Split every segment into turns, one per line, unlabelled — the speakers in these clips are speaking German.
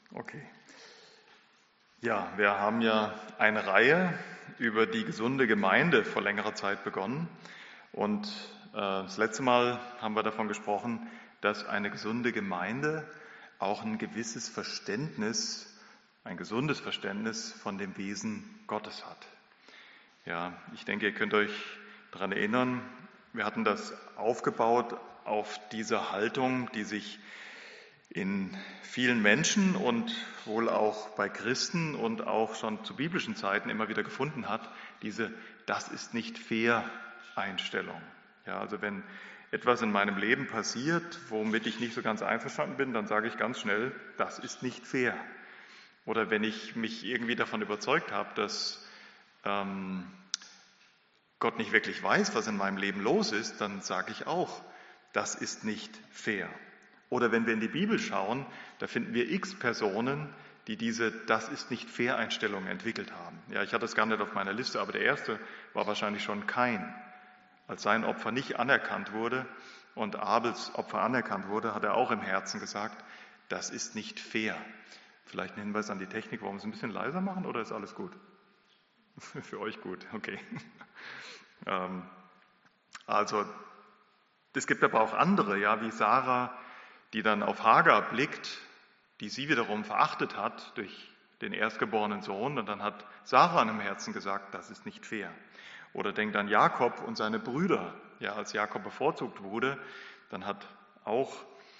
Okay. Ja, wir haben ja eine Reihe über die gesunde Gemeinde vor längerer Zeit begonnen. Und das letzte Mal haben wir davon gesprochen, dass eine gesunde Gemeinde auch ein gewisses Verständnis, ein gesundes Verständnis von dem Wesen Gottes hat. Ja, ich denke, ihr könnt euch daran erinnern, wir hatten das aufgebaut auf diese Haltung, die sich in vielen Menschen und wohl auch bei Christen und auch schon zu biblischen Zeiten immer wieder gefunden hat, diese "Das ist nicht fair" Einstellung. Ja, also wenn etwas in meinem Leben passiert, womit ich nicht so ganz einverstanden bin, dann sage ich ganz schnell, das ist nicht fair. Oder wenn ich mich irgendwie davon überzeugt habe, dass Gott nicht wirklich weiß, was in meinem Leben los ist, dann sage ich auch, das ist nicht fair. Oder wenn wir in die Bibel schauen, da finden wir x Personen, die diese "Das ist nicht fair" Einstellung entwickelt haben. Ja, ich hatte es gar nicht auf meiner Liste, aber der erste war wahrscheinlich schon Kain. Als sein Opfer nicht anerkannt wurde und Abels Opfer anerkannt wurde, hat er auch im Herzen gesagt, das ist nicht fair. Vielleicht ein Hinweis an die Technik, wollen wir es ein bisschen leiser machen oder ist alles gut? Für euch gut, okay. Also, es gibt aber auch andere, ja, wie Sarah, die dann auf Hagar blickt, die sie wiederum verachtet hat durch den erstgeborenen Sohn. Und dann hat Sarah in ihrem Herzen gesagt, das ist nicht fair. Oder denkt an Jakob und seine Brüder. Ja, als Jakob bevorzugt wurde, dann hat auch,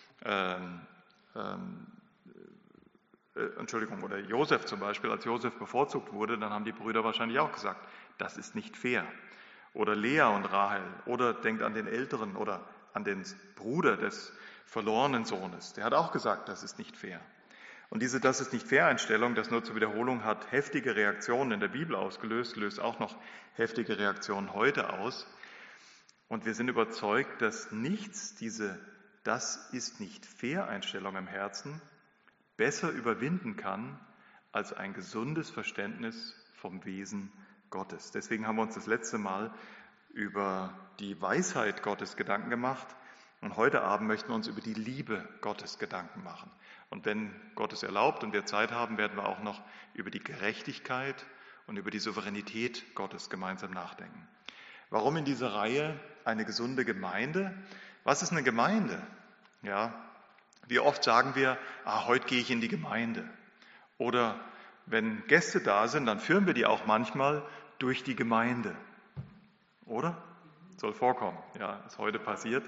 oder Josef zum Beispiel, als Josef bevorzugt wurde, dann haben die Brüder wahrscheinlich auch gesagt, das ist nicht fair. Oder Lea und Rahel. Oder denkt an den Älteren oder an den Bruder des verlorenen Sohnes. Der hat auch gesagt, das ist nicht fair. Und diese "Das ist nicht fair" Einstellung, das nur zur Wiederholung, hat heftige Reaktionen in der Bibel ausgelöst, löst auch noch heftige Reaktionen heute aus. Und wir sind überzeugt, dass nichts diese "Das ist nicht fair" Einstellung im Herzen besser überwinden kann als ein gesundes Verständnis vom Wesen Gottes. Deswegen haben wir uns das letzte Mal über die Weisheit Gottes Gedanken gemacht. Und heute Abend möchten wir uns über die Liebe Gottes Gedanken machen. Und wenn Gott es erlaubt und wir Zeit haben, werden wir auch noch über die Gerechtigkeit und über die Souveränität Gottes gemeinsam nachdenken. Warum in dieser Reihe eine gesunde Gemeinde? Was ist eine Gemeinde? Ja, wie oft sagen wir, heute gehe ich in die Gemeinde. Oder wenn Gäste da sind, dann führen wir die auch manchmal durch die Gemeinde. Oder? Soll vorkommen. Ja, ist heute passiert.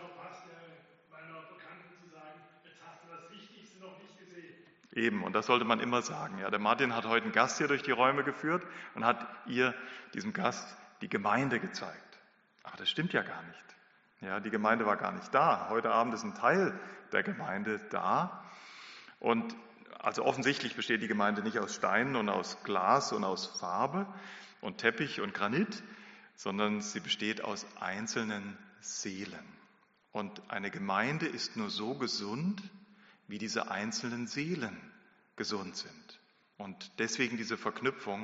Eben, und das sollte man immer sagen. Ja, der Martin hat heute einen Gast hier durch die Räume geführt und hat diesem Gast, die Gemeinde gezeigt. Aber das stimmt ja gar nicht. Ja, die Gemeinde war gar nicht da. Heute Abend ist ein Teil der Gemeinde da. Und also offensichtlich besteht die Gemeinde nicht aus Steinen und aus Glas und aus Farbe und Teppich und Granit, sondern sie besteht aus einzelnen Seelen. Und eine Gemeinde ist nur so gesund, wie diese einzelnen Seelen gesund sind. Und deswegen diese Verknüpfung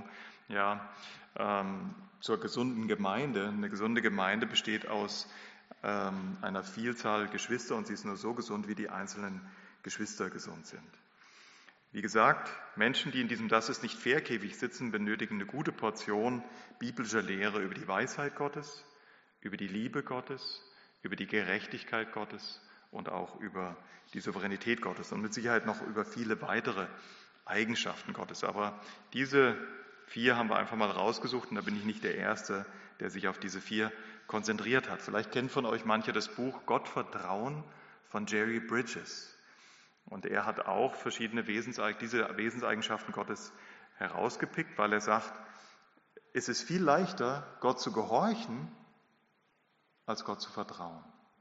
zur gesunden Gemeinde. Eine gesunde Gemeinde besteht aus einer Vielzahl Geschwister und sie ist nur so gesund, wie die einzelnen Geschwister gesund sind. Wie gesagt, Menschen, die in diesem "Das ist nicht fair" Käfig sitzen, benötigen eine gute Portion biblischer Lehre über die Weisheit Gottes, über die Liebe Gottes, über die Gerechtigkeit Gottes und auch über die Souveränität Gottes und mit Sicherheit noch über viele weitere Eigenschaften Gottes. Aber diese 4 haben wir einfach mal rausgesucht und da bin ich nicht der Erste, der sich auf diese 4 konzentriert hat. Vielleicht kennt von euch manche das Buch Gottvertrauen von Jerry Bridges. Und er hat auch diese Wesenseigenschaften Gottes herausgepickt, weil er sagt, es ist viel leichter, Gott zu gehorchen, als Gott zu vertrauen.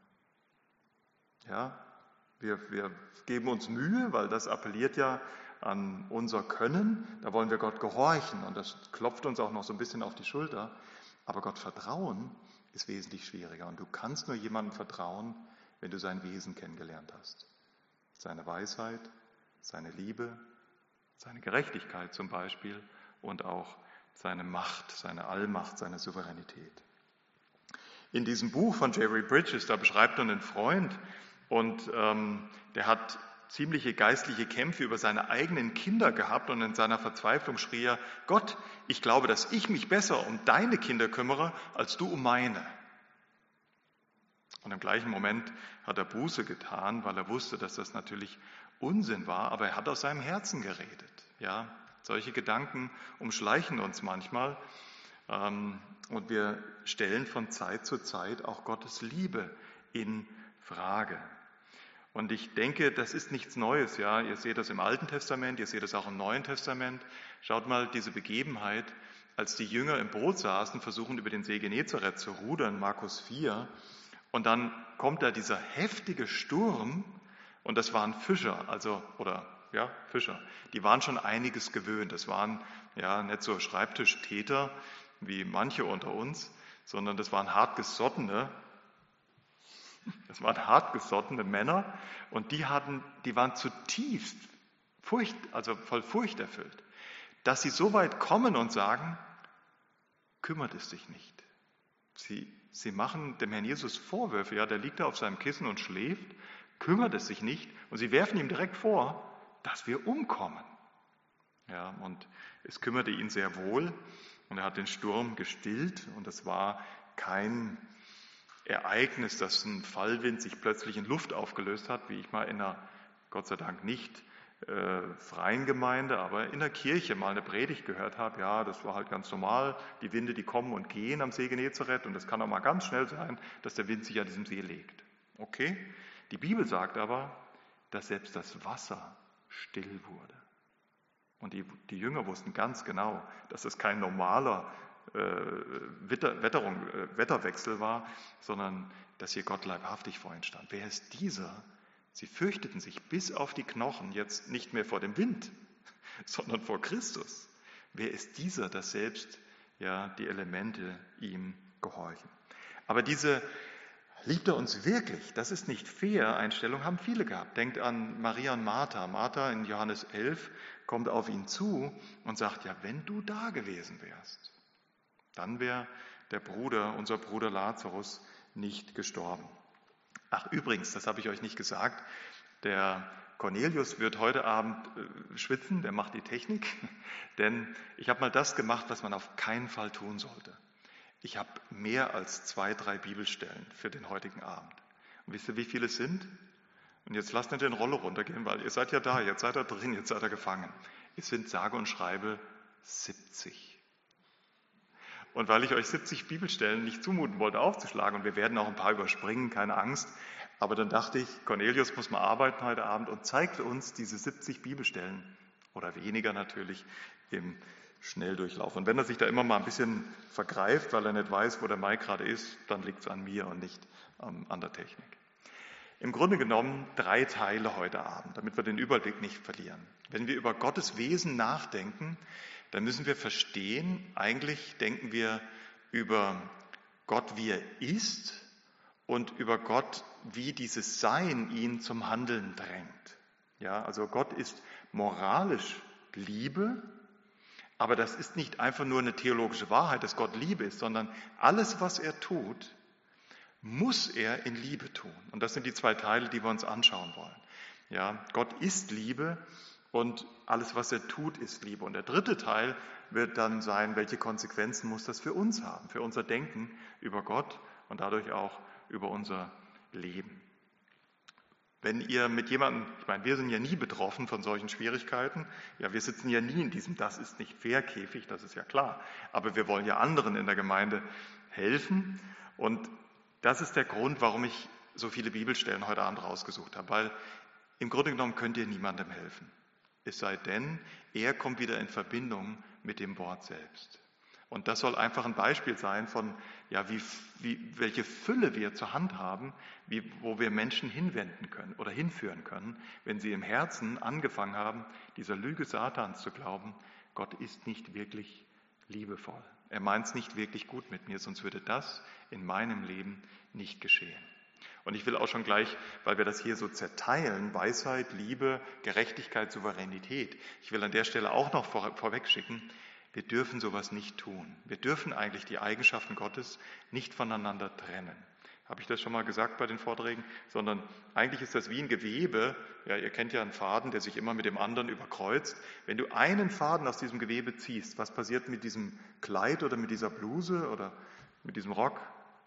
Ja, wir geben uns Mühe, weil das appelliert ja an unser Können. Da wollen wir Gott gehorchen und das klopft uns auch noch so ein bisschen auf die Schulter. Aber Gott vertrauen ist wesentlich schwieriger. Und du kannst nur jemandem vertrauen, wenn du sein Wesen kennengelernt hast. Seine Weisheit, seine Liebe, seine Gerechtigkeit zum Beispiel und auch seine Macht, seine Allmacht, seine Souveränität. In diesem Buch von Jerry Bridges, da beschreibt er einen Freund und der hat ziemliche geistliche Kämpfe über seine eigenen Kinder gehabt und in seiner Verzweiflung schrie er: Gott, ich glaube, dass ich mich besser um deine Kinder kümmere, als du um meine. Und im gleichen Moment hat er Buße getan, weil er wusste, dass das natürlich Unsinn war, aber er hat aus seinem Herzen geredet. Ja, solche Gedanken umschleichen uns manchmal und wir stellen von Zeit zu Zeit auch Gottes Liebe in Frage. Und ich denke, das ist nichts Neues. Ja, ihr seht das im Alten Testament, ihr seht das auch im Neuen Testament. Schaut mal diese Begebenheit, als die Jünger im Boot saßen, versuchen über den See Genezareth zu rudern, Markus 4. Und dann kommt da dieser heftige Sturm und das waren Fischer, Fischer. Die waren schon einiges gewöhnt. Das waren ja nicht so Schreibtischtäter wie manche unter uns, sondern das waren hartgesottene Männer und die waren zutiefst voll Furcht erfüllt, dass sie so weit kommen und sagen: Kümmert es dich nicht. Sie machen dem Herrn Jesus Vorwürfe, ja, der liegt da auf seinem Kissen und schläft, kümmert es sich nicht und sie werfen ihm direkt vor, dass wir umkommen. Ja, und es kümmerte ihn sehr wohl und er hat den Sturm gestillt und es war kein Ereignis, dass ein Fallwind sich plötzlich in Luft aufgelöst hat, wie ich mal in einer, Gott sei Dank nicht freien Gemeinde, aber in der Kirche mal eine Predigt gehört habe. Ja, das war halt ganz normal. Die Winde, die kommen und gehen am See Genezareth und es kann auch mal ganz schnell sein, dass der Wind sich an diesem See legt. Okay? Die Bibel sagt aber, dass selbst das Wasser still wurde. Und die Jünger wussten ganz genau, dass das kein normaler Wetterwechsel war, sondern dass hier Gott leibhaftig vor ihnen stand. Wer ist dieser? Sie fürchteten sich bis auf die Knochen jetzt nicht mehr vor dem Wind, sondern vor Christus. Wer ist dieser, dass selbst die Elemente ihm gehorchen? Aber diese liebt er uns wirklich, das ist nicht fair, Einstellung haben viele gehabt. Denkt an Maria und Martha. Martha in Johannes 11 kommt auf ihn zu und sagt: Ja, wenn du da gewesen wärst, dann wäre unser Bruder Lazarus, nicht gestorben. Ach, übrigens, das habe ich euch nicht gesagt, der Cornelius wird heute Abend schwitzen, der macht die Technik, denn ich habe mal das gemacht, was man auf keinen Fall tun sollte. Ich habe mehr als 2, 3 Bibelstellen für den heutigen Abend. Und wisst ihr, wie viele es sind? Und jetzt lasst nicht den Roller runtergehen, weil ihr seid ja da, jetzt seid ihr drin, jetzt seid ihr gefangen. Es sind sage und schreibe 70. Und weil ich euch 70 Bibelstellen nicht zumuten wollte aufzuschlagen, und wir werden auch ein paar überspringen, keine Angst, aber dann dachte ich, Cornelius muss mal arbeiten heute Abend und zeigt uns diese 70 Bibelstellen, oder weniger natürlich, im Schnelldurchlauf. Und wenn er sich da immer mal ein bisschen vergreift, weil er nicht weiß, wo der Mike gerade ist, dann liegt es an mir und nicht an der Technik. Im Grunde genommen 3 Teile heute Abend, damit wir den Überblick nicht verlieren. Wenn wir über Gottes Wesen nachdenken, dann müssen wir verstehen, eigentlich denken wir über Gott, wie er ist, und über Gott, wie dieses Sein ihn zum Handeln drängt. Ja, also Gott ist moralisch Liebe, aber das ist nicht einfach nur eine theologische Wahrheit, dass Gott Liebe ist, sondern alles, was er tut, muss er in Liebe tun. Und das sind die 2 Teile, die wir uns anschauen wollen. Ja, Gott ist Liebe und alles, was er tut, ist Liebe. Und der 3. Teil wird dann sein, welche Konsequenzen muss das für uns haben, für unser Denken über Gott und dadurch auch über unser Leben. Wenn ihr mit jemandem, ich meine, wir sind ja nie betroffen von solchen Schwierigkeiten, ja, wir sitzen ja nie in diesem "Das ist nicht fair" Käfig, das ist ja klar, aber wir wollen ja anderen in der Gemeinde helfen und das ist der Grund, warum ich so viele Bibelstellen heute Abend rausgesucht habe, weil im Grunde genommen könnt ihr niemandem helfen, es sei denn, er kommt wieder in Verbindung mit dem Wort selbst. Und das soll einfach ein Beispiel sein von, welche Fülle wir zur Hand haben, wo wir Menschen hinwenden können oder hinführen können, wenn sie im Herzen angefangen haben, dieser Lüge Satans zu glauben, Gott ist nicht wirklich liebevoll. Er meint es nicht wirklich gut mit mir, sonst würde das in meinem Leben nicht geschehen. Und ich will auch schon gleich, weil wir das hier so zerteilen, Weisheit, Liebe, Gerechtigkeit, Souveränität, ich will an der Stelle auch noch vorweg schicken, wir dürfen sowas nicht tun. Wir dürfen eigentlich die Eigenschaften Gottes nicht voneinander trennen. Habe ich das schon mal gesagt bei den Vorträgen? Sondern eigentlich ist das wie ein Gewebe. Ja, ihr kennt ja einen Faden, der sich immer mit dem anderen überkreuzt. Wenn du einen Faden aus diesem Gewebe ziehst, was passiert mit diesem Kleid oder mit dieser Bluse oder mit diesem Rock?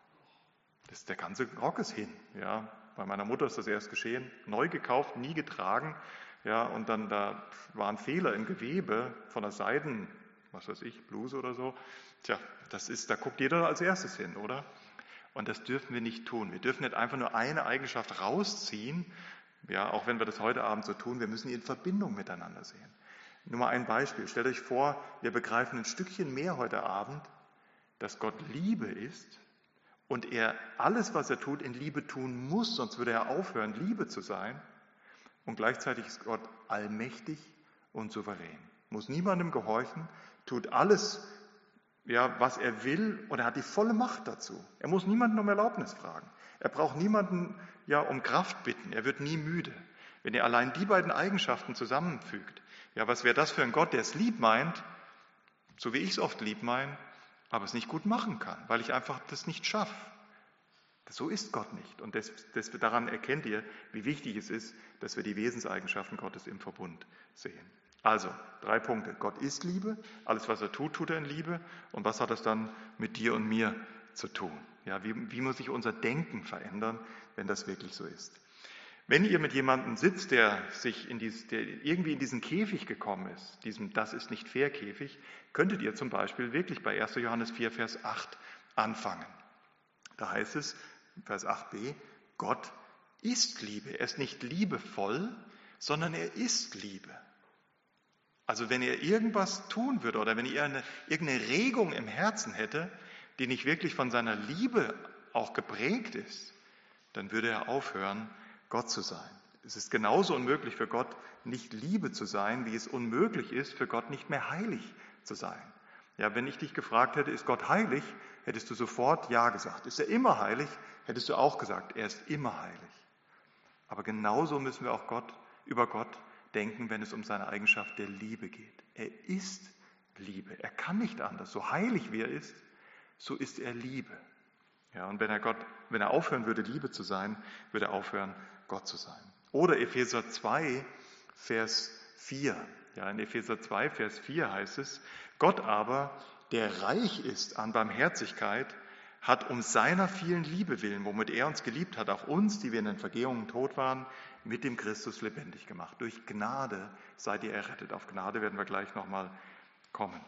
Der ganze Rock ist hin. Ja, bei meiner Mutter ist das erst geschehen. Neu gekauft, nie getragen. Ja, und dann da war ein Fehler im Gewebe von der Seiden, was weiß ich, Bluse oder so. Tja, da guckt jeder als erstes hin, oder? Und das dürfen wir nicht tun. Wir dürfen nicht einfach nur eine Eigenschaft rausziehen, ja, auch wenn wir das heute Abend so tun, wir müssen die in Verbindung miteinander sehen. Nur mal ein Beispiel. Stellt euch vor, wir begreifen ein Stückchen mehr heute Abend, dass Gott Liebe ist und er alles, was er tut, in Liebe tun muss, sonst würde er aufhören, Liebe zu sein. Und gleichzeitig ist Gott allmächtig und souverän. Muss niemandem gehorchen, tut alles, ja, was er will, und er hat die volle Macht dazu. Er muss niemanden um Erlaubnis fragen. Er braucht niemanden ja, um Kraft bitten. Er wird nie müde. Wenn er allein die beiden Eigenschaften zusammenfügt, ja, was wäre das für ein Gott, der es lieb meint, so wie ich es oft lieb meine, aber es nicht gut machen kann, weil ich einfach das nicht schaffe. So ist Gott nicht. Und daran erkennt ihr, wie wichtig es ist, dass wir die Wesenseigenschaften Gottes im Verbund sehen. Also, 3 Punkte. Gott ist Liebe, alles was er tut, tut er in Liebe. Und was hat das dann mit dir und mir zu tun? Ja, wie muss sich unser Denken verändern, wenn das wirklich so ist? Wenn ihr mit jemandem sitzt, der irgendwie in diesen Käfig gekommen ist, diesem Das ist nicht fair Käfig, könntet ihr zum Beispiel wirklich bei 1. Johannes 4, Vers 8 anfangen. Da heißt es, Vers 8b, Gott ist Liebe. Er ist nicht liebevoll, sondern er ist Liebe. Also wenn er irgendwas tun würde oder wenn er irgendeine Regung im Herzen hätte, die nicht wirklich von seiner Liebe auch geprägt ist, dann würde er aufhören, Gott zu sein. Es ist genauso unmöglich für Gott, nicht Liebe zu sein, wie es unmöglich ist, für Gott nicht mehr heilig zu sein. Ja, wenn ich dich gefragt hätte, ist Gott heilig, hättest du sofort Ja gesagt. Ist er immer heilig, hättest du auch gesagt, er ist immer heilig. Aber genauso müssen wir auch über Gott denken, wenn es um seine Eigenschaft der Liebe geht. Er ist Liebe. Er kann nicht anders. So heilig wie er ist, so ist er Liebe. Ja, und wenn er aufhören würde, Liebe zu sein, würde er aufhören, Gott zu sein. Oder Epheser 2, Vers 4. Ja, in Epheser 2, Vers 4 heißt es, Gott aber, der reich ist an Barmherzigkeit, hat um seiner vielen Liebe willen, womit er uns geliebt hat, auch uns, die wir in den Vergehungen tot waren, mit dem Christus lebendig gemacht. Durch Gnade seid ihr errettet. Auf Gnade werden wir gleich nochmal kommen.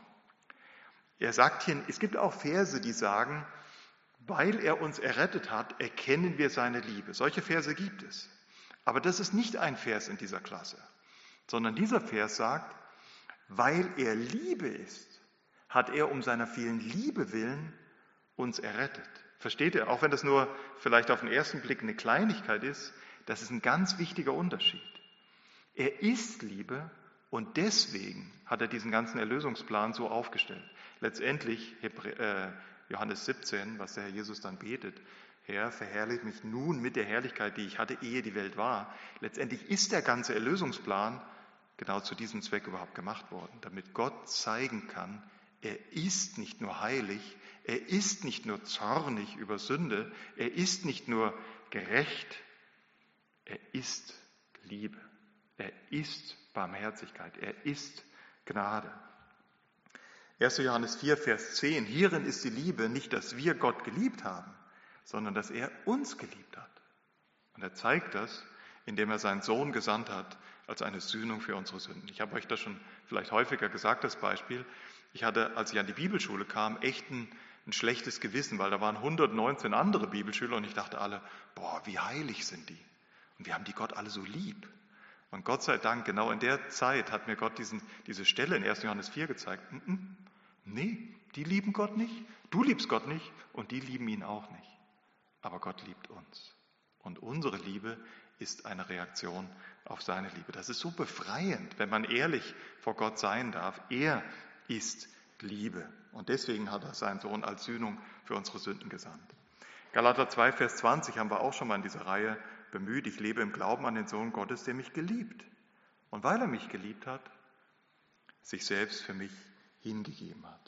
Er sagt hier, es gibt auch Verse, die sagen, weil er uns errettet hat, erkennen wir seine Liebe. Solche Verse gibt es. Aber das ist nicht ein Vers in dieser Klasse, sondern dieser Vers sagt, weil er Liebe ist, hat er um seiner vielen Liebe willen uns errettet. Versteht ihr? Auch wenn das nur vielleicht auf den ersten Blick eine Kleinigkeit ist, das ist ein ganz wichtiger Unterschied. Er ist Liebe und deswegen hat er diesen ganzen Erlösungsplan so aufgestellt. Letztendlich, Johannes 17, was der Herr Jesus dann betet, Herr, verherrliche mich nun mit der Herrlichkeit, die ich hatte, ehe die Welt war. Letztendlich ist der ganze Erlösungsplan genau zu diesem Zweck überhaupt gemacht worden, damit Gott zeigen kann, er ist nicht nur heilig, er ist nicht nur zornig über Sünde, er ist nicht nur gerecht, er ist Liebe, er ist Barmherzigkeit, er ist Gnade. 1. Johannes 4, Vers 10, hierin ist die Liebe nicht, dass wir Gott geliebt haben, sondern dass er uns geliebt hat. Und er zeigt das, indem er seinen Sohn gesandt hat, als eine Sühnung für unsere Sünden. Ich habe euch das schon vielleicht häufiger gesagt, das Beispiel. Ich hatte, als ich an die Bibelschule kam, echt ein schlechtes Gewissen, weil da waren 119 andere Bibelschüler und ich dachte alle, wie heilig sind die. Und wir haben die Gott alle so lieb. Und Gott sei Dank, genau in der Zeit hat mir Gott diese Stelle in 1. Johannes 4 gezeigt. Nee, die lieben Gott nicht, du liebst Gott nicht und die lieben ihn auch nicht. Aber Gott liebt uns. Und unsere Liebe ist eine Reaktion auf seine Liebe. Das ist so befreiend, wenn man ehrlich vor Gott sein darf. Er ist Liebe. Und deswegen hat er seinen Sohn als Sühnung für unsere Sünden gesandt. Galater 2, Vers 20 haben wir auch schon mal in dieser Reihe bemüht. Ich lebe im Glauben an den Sohn Gottes, der mich geliebt. Und weil er mich geliebt hat, sich selbst für mich hingegeben hat.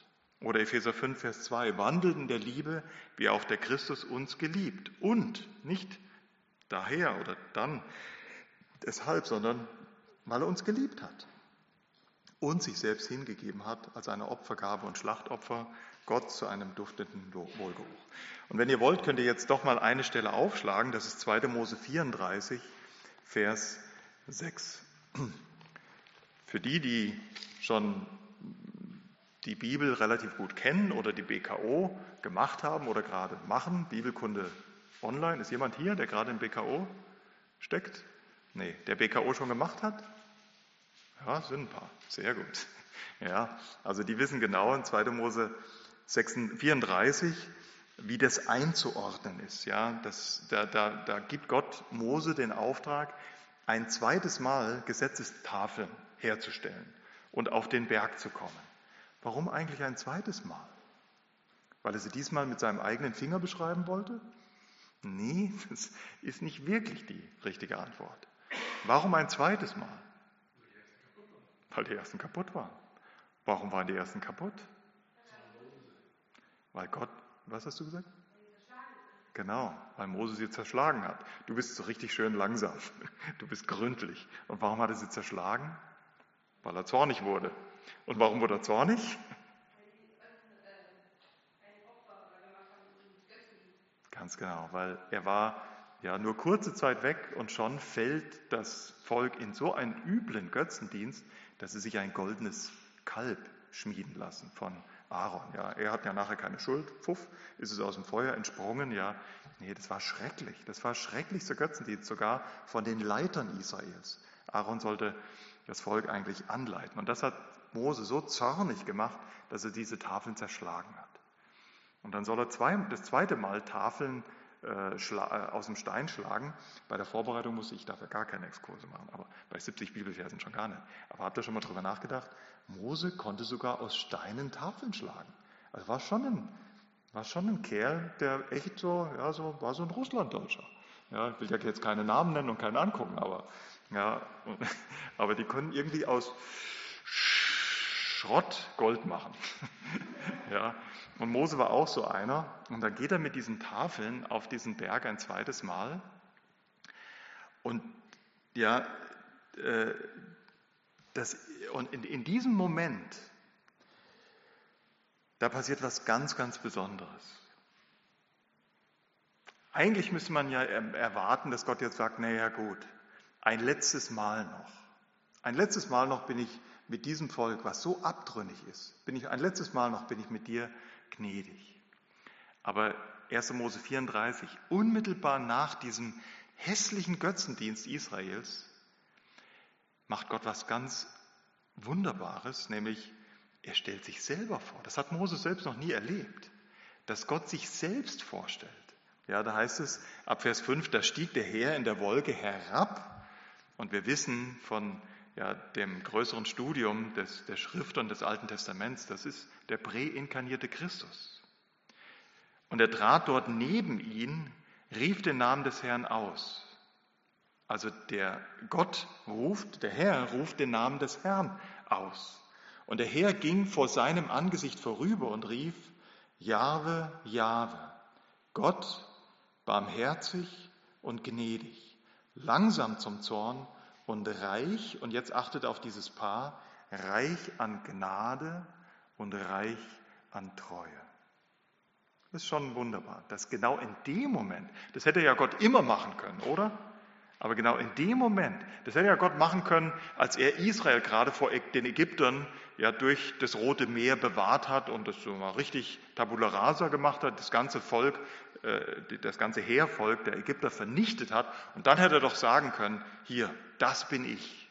Oder Epheser 5, Vers 2, wandelt in der Liebe, wie auch der Christus uns geliebt. Und nicht daher oder dann deshalb, sondern weil er uns geliebt hat und sich selbst hingegeben hat als eine Opfergabe und Schlachtopfer Gott zu einem duftenden Wohlgeruch. Und wenn ihr wollt, könnt ihr jetzt doch mal eine Stelle aufschlagen, das ist 2. Mose 34, Vers 6. Für die schon die Bibel relativ gut kennen oder die BKO gemacht haben oder gerade machen, Bibelkunde online. Ist jemand hier, der gerade im BKO steckt? Nee, der BKO schon gemacht hat? Ja, sind ein paar. Sehr gut. Ja, also die wissen genau in 2. Mose 34, wie das einzuordnen ist. Ja, da gibt Gott Mose den Auftrag, ein zweites Mal Gesetzestafeln herzustellen und auf den Berg zu kommen. Warum eigentlich ein zweites Mal? Weil er sie diesmal mit seinem eigenen Finger beschreiben wollte? Nee, das ist nicht wirklich die richtige Antwort. Warum ein zweites Mal? Weil die ersten kaputt waren. Warum waren die ersten kaputt? Weil Gott, was hast du gesagt? Genau, weil Mose sie zerschlagen hat. Du bist so richtig schön langsam. Du bist gründlich. Und warum hat er sie zerschlagen? Weil er zornig wurde. Und warum wurde er zornig? Ganz genau, weil er war ja nur kurze Zeit weg und schon fällt das Volk in so einen üblen Götzendienst, dass sie sich ein goldenes Kalb schmieden lassen von Aaron. Ja, er hat ja nachher keine Schuld. Pfuff, ist es aus dem Feuer entsprungen. Ja, nee, das war schrecklich. Das war schrecklichster Götzendienst, sogar von den Leitern Israels. Aaron sollte das Volk eigentlich anleiten. Und das hat Mose so zornig gemacht, dass er diese Tafeln zerschlagen hat. Und dann soll er das zweite Mal Tafeln aus dem Stein schlagen. Bei der Vorbereitung musste ich dafür gar keine Exkurse machen, aber bei 70 Bibelversen schon gar nicht. Aber habt ihr schon mal drüber nachgedacht? Mose konnte sogar aus Steinen Tafeln schlagen. Also war schon ein Kerl, der echt war so ein Russlanddeutscher. Ja, ich will ja jetzt keine Namen nennen und keinen angucken, aber die können irgendwie aus Schrott Gold machen. Ja, und Mose war auch so einer. Und dann geht er mit diesen Tafeln auf diesen Berg ein zweites Mal. Und ja, in diesem Moment, da passiert was ganz, ganz Besonderes. Eigentlich müsste man ja erwarten, dass Gott jetzt sagt, naja gut, ein letztes Mal noch. Ein letztes Mal noch bin ich mit diesem Volk, was so abtrünnig ist, ein letztes Mal noch bin ich mit dir gnädig. Aber 1. Mose 34, unmittelbar nach diesem hässlichen Götzendienst Israels, macht Gott was ganz Wunderbares, nämlich er stellt sich selber vor. Das hat Mose selbst noch nie erlebt, dass Gott sich selbst vorstellt. Ja, da heißt es ab Vers 5, da stieg der Herr in der Wolke herab und wir wissen von dem größeren Studium der Schrift und des Alten Testaments, das ist der präinkarnierte Christus. Und er trat dort neben ihn, rief den Namen des Herrn aus. Also der Herr ruft den Namen des Herrn aus. Und der Herr ging vor seinem Angesicht vorüber und rief, Jahwe, Jahwe, Gott, barmherzig und gnädig, langsam zum Zorn und reich, und jetzt achtet auf dieses Paar, reich an Gnade und reich an Treue. Das ist schon wunderbar, dass genau in dem Moment, das hätte ja Gott immer machen können, oder? Aber genau in dem Moment, das hätte ja Gott machen können, als er Israel gerade vor den Ägyptern durch das Rote Meer bewahrt hat und das so mal richtig Tabula Rasa gemacht hat, das ganze Volk, das ganze Heervolk der Ägypter vernichtet hat. Und dann hätte er doch sagen können, hier, das bin ich.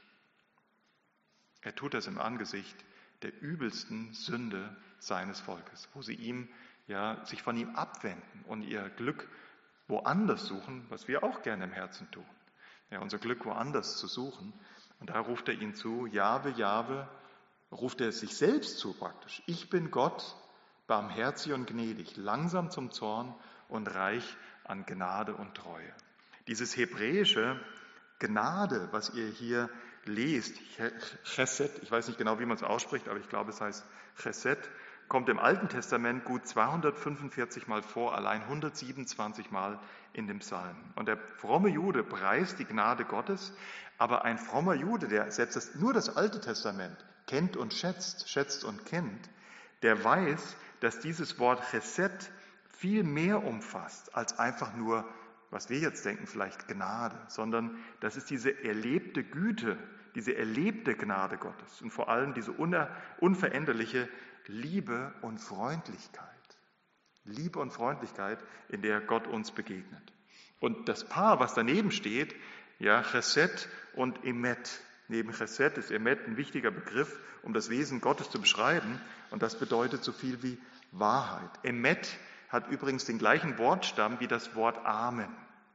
Er tut das im Angesicht der übelsten Sünde seines Volkes, wo sie sich von ihm abwenden und ihr Glück woanders suchen, was wir auch gerne im Herzen tun. Ja, unser Glück woanders zu suchen. Und da ruft er ihn zu, Jahwe, Jahwe, ruft er sich selbst zu praktisch. Ich bin Gott, barmherzig und gnädig, langsam zum Zorn und reich an Gnade und Treue. Dieses hebräische Gnade, was ihr hier lest, Chesed, ich weiß nicht genau, wie man es ausspricht, aber ich glaube, es heißt Chesed, kommt im Alten Testament gut 245 Mal vor, allein 127 Mal in dem Psalm. Und der fromme Jude preist die Gnade Gottes, aber ein frommer Jude, der selbst nur das Alte Testament kennt und schätzt und kennt, der weiß, dass dieses Wort Chesed viel mehr umfasst als einfach nur, was wir jetzt denken, vielleicht Gnade, sondern das ist diese erlebte Güte, diese erlebte Gnade Gottes und vor allem diese unveränderliche Liebe und Freundlichkeit. Liebe und Freundlichkeit, in der Gott uns begegnet. Und das Paar, was daneben steht, ja, Chesed und Emet. Neben Chesed ist Emet ein wichtiger Begriff, um das Wesen Gottes zu beschreiben. Und das bedeutet so viel wie Wahrheit. Emet hat übrigens den gleichen Wortstamm wie das Wort Amen.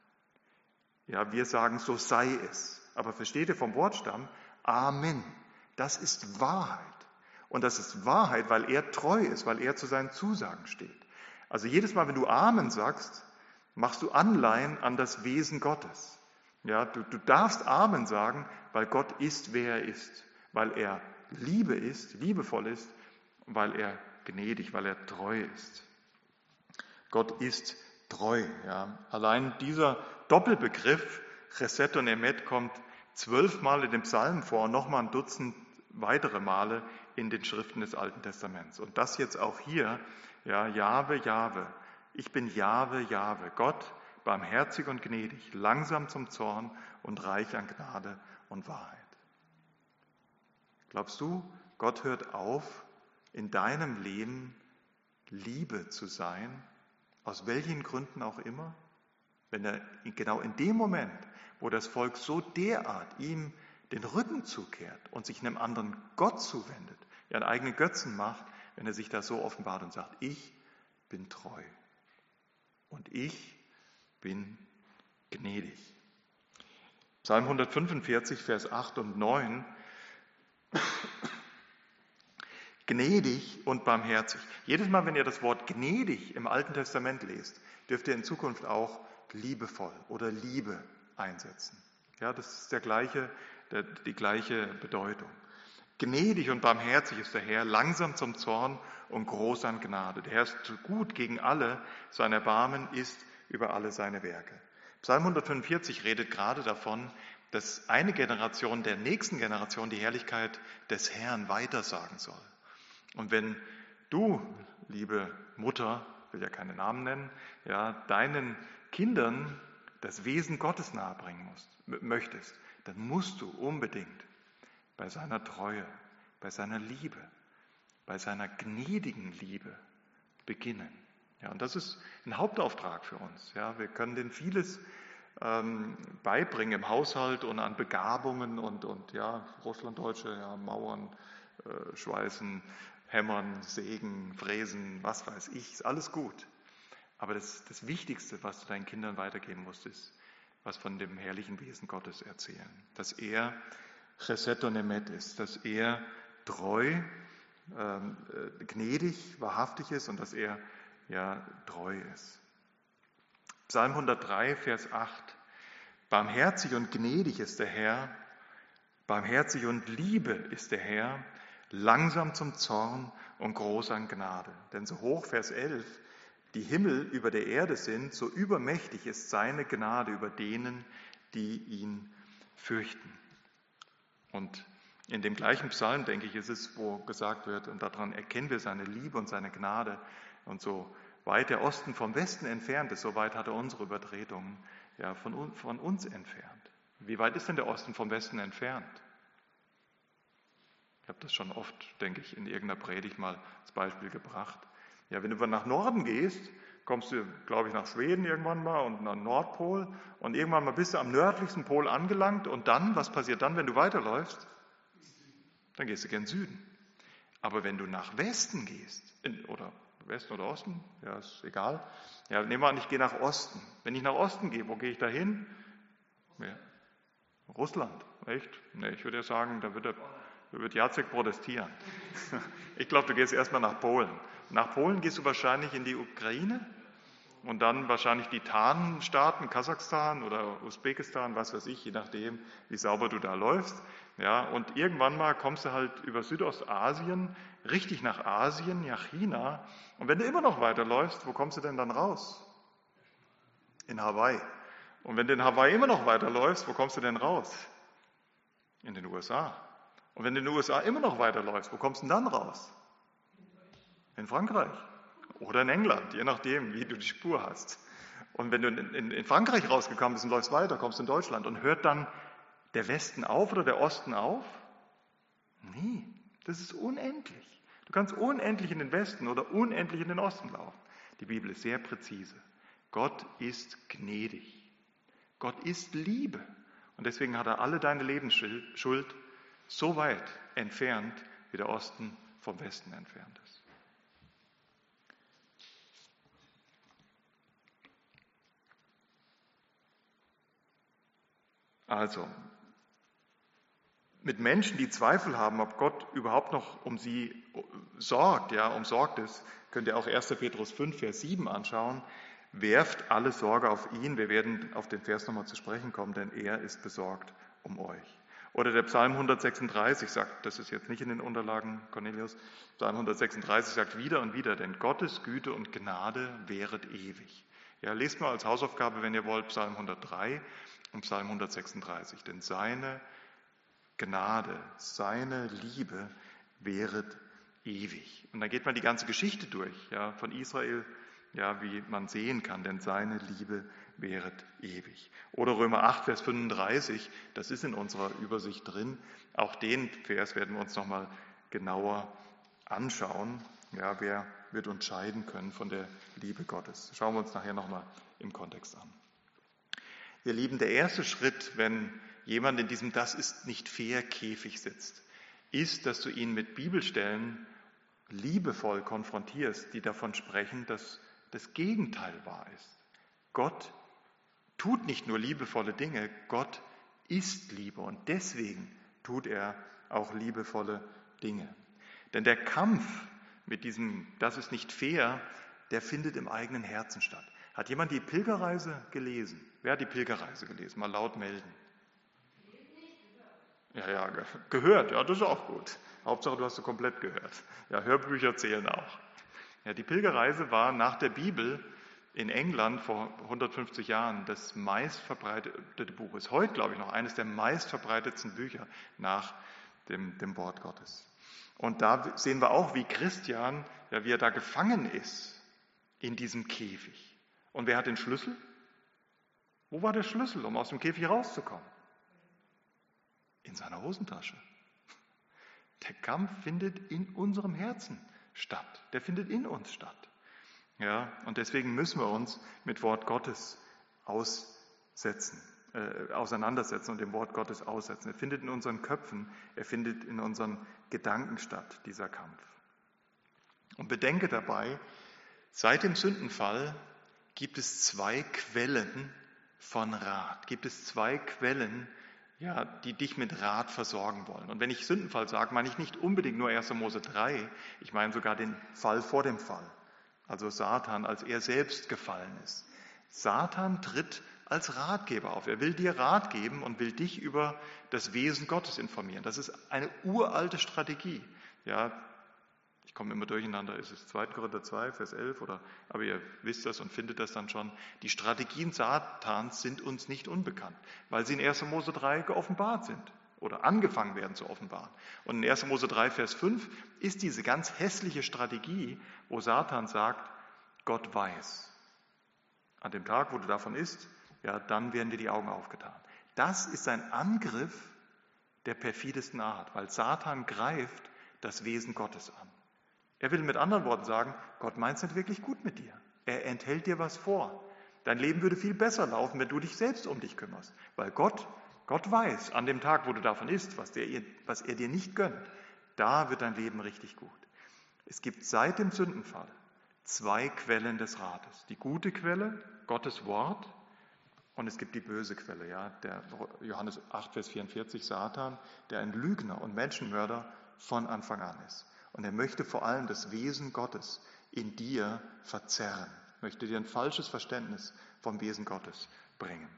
Ja, wir sagen, so sei es. Aber versteht ihr vom Wortstamm? Amen. Das ist Wahrheit. Und das ist Wahrheit, weil er treu ist, weil er zu seinen Zusagen steht. Also jedes Mal, wenn du Amen sagst, machst du Anleihen an das Wesen Gottes. Ja, du darfst Amen sagen, weil Gott ist, wer er ist. Weil er Liebe ist, liebevoll ist, weil er gnädig, weil er treu ist. Gott ist treu. Ja. Allein dieser Doppelbegriff Chesed und Emet kommt 12 Mal in dem Psalm vor und nochmal ein Dutzend weitere Male in den Schriften des Alten Testaments. Und das jetzt auch hier, ja, Jahwe, Jahwe. Ich bin Jahwe, Jahwe. Gott, barmherzig und gnädig, langsam zum Zorn und reich an Gnade und Wahrheit. Glaubst du, Gott hört auf, in deinem Leben Liebe zu sein, aus welchen Gründen auch immer? Wenn er genau in dem Moment, wo das Volk so derart ihm den Rücken zukehrt und sich einem anderen Gott zuwendet, ja einen eigenen Götzen macht, wenn er sich da so offenbart und sagt, ich bin treu und ich bin gnädig. Psalm 145, Vers 8 und 9. Gnädig und barmherzig. Jedes Mal, wenn ihr das Wort gnädig im Alten Testament lest, dürft ihr in Zukunft auch liebevoll oder Liebe einsetzen. Ja, das ist die gleiche Bedeutung. Gnädig und barmherzig ist der Herr, langsam zum Zorn und groß an Gnade. Der Herr ist gut gegen alle, sein Erbarmen ist über alle seine Werke. Psalm 145 redet gerade davon, dass eine Generation der nächsten Generation die Herrlichkeit des Herrn weitersagen soll. Und wenn du, liebe Mutter, ich will ja keine Namen nennen, ja, deinen Kindern das Wesen Gottes nahebringen möchtest, dann musst du unbedingt bei seiner Treue, bei seiner Liebe, bei seiner gnädigen Liebe beginnen. Ja, und das ist ein Hauptauftrag für uns. Ja, wir können denen vieles beibringen im Haushalt und an Begabungen und ja, Russlanddeutsche, ja, Mauern, Schweißen, Hämmern, Sägen, Fräsen, was weiß ich, ist alles gut. Aber das Wichtigste, was du deinen Kindern weitergeben musst, ist, was von dem herrlichen Wesen Gottes erzählen. Dass er Chesed und Emet ist, dass er treu, gnädig, wahrhaftig ist und dass er ja treu ist. Psalm 103, Vers 8. Barmherzig und gnädig ist der Herr, barmherzig und Liebe ist der Herr, langsam zum Zorn und groß an Gnade. Denn so hoch, Vers 11, die Himmel über der Erde sind, so übermächtig ist seine Gnade über denen, die ihn fürchten. Und in dem gleichen Psalm, denke ich, ist es, wo gesagt wird, und daran erkennen wir seine Liebe und seine Gnade. Und so weit der Osten vom Westen entfernt ist, so weit hat er unsere Übertretungen ja, von uns entfernt. Wie weit ist denn der Osten vom Westen entfernt? Ich habe das schon oft, denke ich, in irgendeiner Predigt mal als Beispiel gebracht. Ja, wenn du nach Norden gehst, kommst du, glaube ich, nach Schweden irgendwann mal und nach Nordpol und irgendwann mal bist du am nördlichsten Pol angelangt und dann, was passiert dann, wenn du weiterläufst? Dann gehst du gen Süden. Aber wenn du nach Westen gehst, oder Westen oder Osten, ja, ist egal. Ja, nehmen wir an, ich gehe nach Osten. Wenn ich nach Osten gehe, wo gehe ich da hin? Ja. Russland, echt? Nee, ich würde ja sagen, da wird Jacek protestieren. Ich glaube, du gehst erstmal nach Polen. Nach Polen gehst du wahrscheinlich in die Ukraine? und dann wahrscheinlich die Tarnstaaten, Kasachstan oder Usbekistan, was weiß ich, je nachdem, wie sauber du da läufst. Ja, und irgendwann mal kommst du halt über Südostasien, richtig nach Asien, nach China. Und wenn du immer noch weiterläufst, wo kommst du denn dann raus? In Hawaii. Und wenn du in Hawaii immer noch weiterläufst, wo kommst du denn raus? In den USA. Und wenn du in den USA immer noch weiterläufst, wo kommst du denn dann raus? In Frankreich. Oder in England, je nachdem, wie du die Spur hast. Und wenn du in Frankreich rausgekommen bist und läufst weiter, kommst du in Deutschland. Und hört dann der Westen auf oder der Osten auf? Nee, das ist unendlich. Du kannst unendlich in den Westen oder unendlich in den Osten laufen. Die Bibel ist sehr präzise. Gott ist gnädig. Gott ist Liebe. Und deswegen hat er alle deine Lebensschuld so weit entfernt, wie der Osten vom Westen entfernt ist. Also, mit Menschen, die Zweifel haben, ob Gott überhaupt noch um sie sorgt, ja, umsorgt ist, könnt ihr auch 1. Petrus 5, Vers 7 anschauen. Werft alle Sorge auf ihn. Wir werden auf den Vers nochmal zu sprechen kommen, denn er ist besorgt um euch. Oder der Psalm 136 sagt, das ist jetzt nicht in den Unterlagen, Cornelius, Psalm 136 sagt wieder und wieder, denn Gottes Güte und Gnade währet ewig. Ja, lest mal als Hausaufgabe, wenn ihr wollt, Psalm 103 und Psalm 136, denn seine Gnade, seine Liebe währet ewig. Und dann geht man die ganze Geschichte durch, ja, von Israel, ja, wie man sehen kann, denn seine Liebe währet ewig. Oder Römer 8, Vers 35, das ist in unserer Übersicht drin. Auch den Vers werden wir uns nochmal genauer anschauen. Ja, wer wird uns scheiden können von der Liebe Gottes? Schauen wir uns nachher nochmal im Kontext an. Ihr Lieben, der erste Schritt, wenn jemand in diesem Das ist nicht fair Käfig sitzt, ist, dass du ihn mit Bibelstellen liebevoll konfrontierst, die davon sprechen, dass das Gegenteil wahr ist. Gott tut nicht nur liebevolle Dinge, Gott ist Liebe und deswegen tut er auch liebevolle Dinge. Denn der Kampf mit diesem Das ist nicht fair, der findet im eigenen Herzen statt. Hat jemand die Pilgerreise gelesen? Wer hat die Pilgerreise gelesen? Mal laut melden. Ja, gehört, ja, das ist auch gut. Hauptsache, du hast sie komplett gehört. Ja, Hörbücher zählen auch. Ja, die Pilgerreise war nach der Bibel in England vor 150 Jahren das meistverbreitete Buch. Ist heute, glaube ich, noch eines der meistverbreitetsten Bücher nach dem Wort Gottes. Und da sehen wir auch, wie Christian, ja, wie er da gefangen ist in diesem Käfig. Und wer hat den Schlüssel? Wo war der Schlüssel, um aus dem Käfig rauszukommen? In seiner Hosentasche. Der Kampf findet in unserem Herzen statt. Der findet in uns statt. Ja, und deswegen müssen wir uns mit Wort Gottes auseinandersetzen und dem Wort Gottes aussetzen. Er findet in unseren Köpfen, er findet in unseren Gedanken statt, dieser Kampf. Und bedenke dabei, seit dem Sündenfall gibt es zwei Quellen von Rat. Gibt es zwei Quellen, ja, die dich mit Rat versorgen wollen. Und wenn ich Sündenfall sage, meine ich nicht unbedingt nur 1. Mose 3, ich meine sogar den Fall vor dem Fall. Also Satan, als er selbst gefallen ist. Satan tritt als Ratgeber auf. Er will dir Rat geben und will dich über das Wesen Gottes informieren. Das ist eine uralte Strategie. Ja, ich komme immer durcheinander, ist es 2. Korinther 2, Vers 11? Aber ihr wisst das und findet das dann schon. Die Strategien Satans sind uns nicht unbekannt, weil sie in 1. Mose 3 geoffenbart sind oder angefangen werden zu offenbaren. Und in 1. Mose 3, Vers 5 ist diese ganz hässliche Strategie, wo Satan sagt, Gott weiß. An dem Tag, wo du davon isst, ja, dann werden dir die Augen aufgetan. Das ist ein Angriff der perfidesten Art, weil Satan greift das Wesen Gottes an. Er will mit anderen Worten sagen, Gott meint es nicht wirklich gut mit dir. Er enthält dir was vor. Dein Leben würde viel besser laufen, wenn du dich selbst um dich kümmerst. Weil Gott weiß, an dem Tag, wo du davon isst, was er dir nicht gönnt, da wird dein Leben richtig gut. Es gibt seit dem Sündenfall zwei Quellen des Rates. Die gute Quelle, Gottes Wort, und es gibt die böse Quelle, ja, der Johannes 8, Vers 44, Satan, der ein Lügner und Menschenmörder von Anfang an ist. Und er möchte vor allem das Wesen Gottes in dir verzerren. möchte dir ein falsches Verständnis vom Wesen Gottes bringen.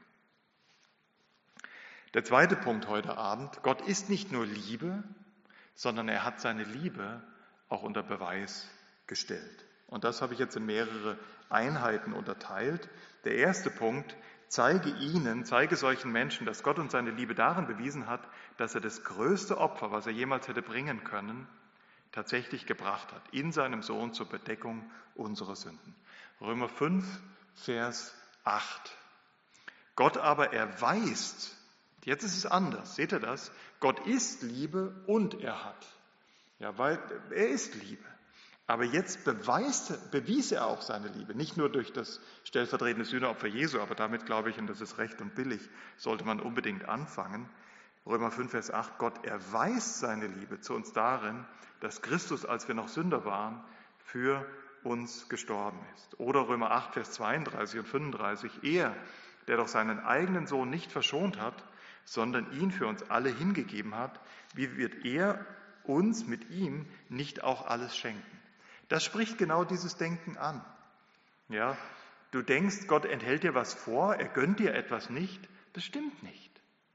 Der zweite Punkt heute Abend: Gott ist nicht nur Liebe, sondern er hat seine Liebe auch unter Beweis gestellt. Und das habe ich jetzt in mehrere Einheiten unterteilt. Der erste Punkt: zeige solchen Menschen, dass Gott uns seine Liebe darin bewiesen hat, dass er das größte Opfer, was er jemals hätte bringen können, tatsächlich gebracht hat, in seinem Sohn zur Bedeckung unserer Sünden. Römer 5, Vers 8. Gott aber erweist, jetzt ist es anders, seht ihr das? Gott ist Liebe und er hat. Ja, weil er ist Liebe. Aber jetzt bewies er auch seine Liebe, nicht nur durch das stellvertretende Sühneopfer Jesu, aber damit glaube ich, und das ist recht und billig, sollte man unbedingt anfangen. Römer 5, Vers 8, Gott erweist seine Liebe zu uns darin, dass Christus, als wir noch Sünder waren, für uns gestorben ist. Oder Römer 8, Vers 32 und 35, er, der doch seinen eigenen Sohn nicht verschont hat, sondern ihn für uns alle hingegeben hat, wie wird er uns mit ihm nicht auch alles schenken? Das spricht genau dieses Denken an. Ja, du denkst, Gott enthält dir was vor, er gönnt dir etwas nicht. Das stimmt nicht.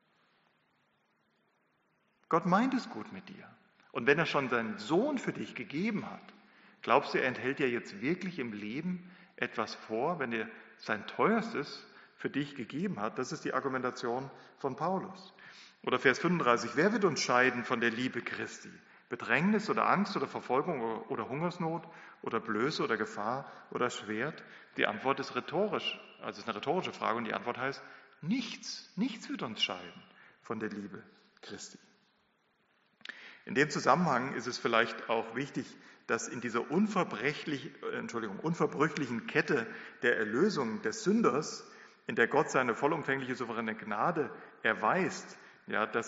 Gott meint es gut mit dir. Und wenn er schon seinen Sohn für dich gegeben hat, glaubst du, er enthält dir jetzt wirklich im Leben etwas vor, wenn er sein Teuerstes für dich gegeben hat? Das ist die Argumentation von Paulus. Oder Vers 35, wer wird uns scheiden von der Liebe Christi? Bedrängnis oder Angst oder Verfolgung oder Hungersnot oder Blöße oder Gefahr oder Schwert? Die Antwort ist rhetorisch, also es ist eine rhetorische Frage und die Antwort heißt, nichts wird uns scheiden von der Liebe Christi. In dem Zusammenhang ist es vielleicht auch wichtig, dass in dieser unverbrüchlichen Kette der Erlösung des Sünders, in der Gott seine vollumfängliche souveräne Gnade erweist, ja, dass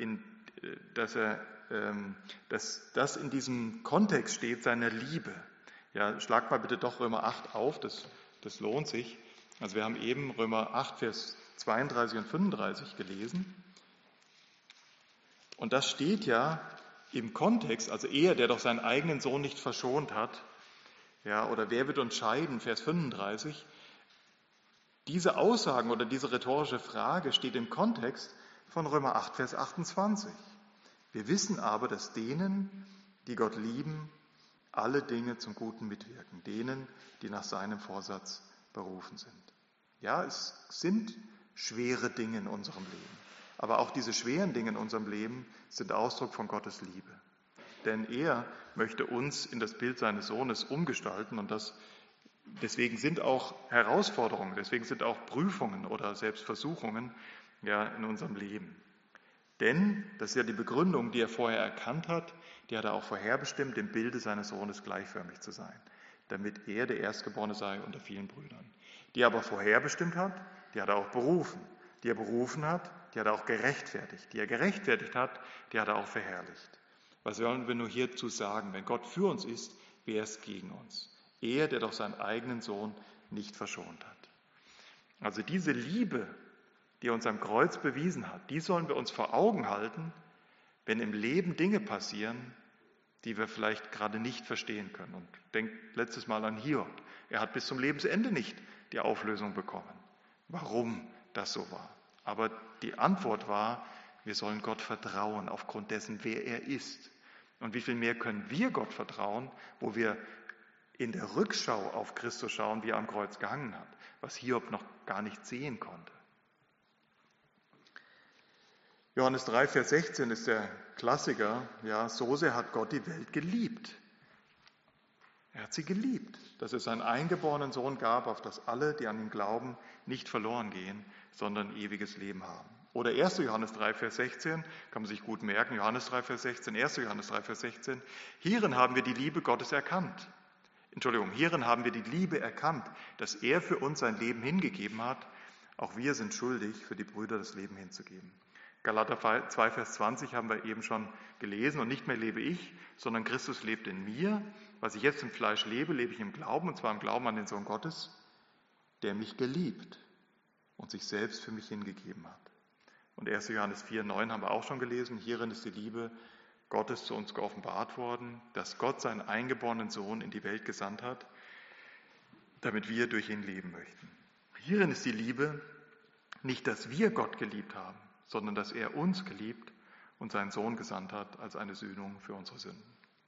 das in diesem Kontext steht seiner Liebe. Ja, schlag mal bitte doch Römer 8 auf, das lohnt sich. Also wir haben eben Römer 8, Vers 32 und 35 gelesen. Und das steht ja im Kontext, also er, der doch seinen eigenen Sohn nicht verschont hat, ja, oder wer wird uns scheiden, Vers 35. Diese Aussagen oder diese rhetorische Frage steht im Kontext von Römer 8, Vers 28. Wir wissen aber, dass denen, die Gott lieben, alle Dinge zum Guten mitwirken, denen, die nach seinem Vorsatz berufen sind. Ja, es sind schwere Dinge in unserem Leben, aber auch diese schweren Dinge in unserem Leben sind Ausdruck von Gottes Liebe. Denn er möchte uns in das Bild seines Sohnes umgestalten und deswegen sind auch Herausforderungen, deswegen sind auch Prüfungen oder selbst Versuchungen ja, in unserem Leben. Denn, das ist ja die Begründung, die er vorher erkannt hat, die hat er auch vorherbestimmt, dem Bilde seines Sohnes gleichförmig zu sein, damit er der Erstgeborene sei unter vielen Brüdern. Die er aber vorherbestimmt hat, die hat er auch berufen. Die er berufen hat, die hat er auch gerechtfertigt. Die er gerechtfertigt hat, die hat er auch verherrlicht. Was wollen wir nur hierzu sagen? Wenn Gott für uns ist, wer ist gegen uns? Er, der doch seinen eigenen Sohn nicht verschont hat. Also diese Liebe, die er uns am Kreuz bewiesen hat, die sollen wir uns vor Augen halten, wenn im Leben Dinge passieren, die wir vielleicht gerade nicht verstehen können. Und denkt letztes Mal an Hiob. Er hat bis zum Lebensende nicht die Auflösung bekommen, warum das so war. Aber die Antwort war, wir sollen Gott vertrauen aufgrund dessen, wer er ist. Und wie viel mehr können wir Gott vertrauen, wo wir in der Rückschau auf Christus schauen, wie er am Kreuz gehangen hat, was Hiob noch gar nicht sehen konnte. Johannes 3, Vers 16 ist der Klassiker. Ja, so sehr hat Gott die Welt geliebt. Er hat sie geliebt, dass es seinen eingeborenen Sohn gab, auf das alle, die an ihn glauben, nicht verloren gehen, sondern ewiges Leben haben. Oder 1. Johannes 3, Vers 16, kann man sich gut merken, Johannes 3, Vers 16, 1. Johannes 3, Vers 16. Hierin haben wir die Liebe Gottes erkannt. Hierin haben wir die Liebe erkannt, dass er für uns sein Leben hingegeben hat. Auch wir sind schuldig, für die Brüder das Leben hinzugeben. Galater 2, Vers 20 haben wir eben schon gelesen. Und nicht mehr lebe ich, sondern Christus lebt in mir. Was ich jetzt im Fleisch lebe, lebe ich im Glauben, und zwar im Glauben an den Sohn Gottes, der mich geliebt und sich selbst für mich hingegeben hat. Und 1. Johannes 4, 9 haben wir auch schon gelesen. Hierin ist die Liebe Gottes zu uns geoffenbart worden, dass Gott seinen eingeborenen Sohn in die Welt gesandt hat, damit wir durch ihn leben möchten. Hierin ist die Liebe nicht, dass wir Gott geliebt haben, sondern dass er uns geliebt und seinen Sohn gesandt hat als eine Sühnung für unsere Sünden.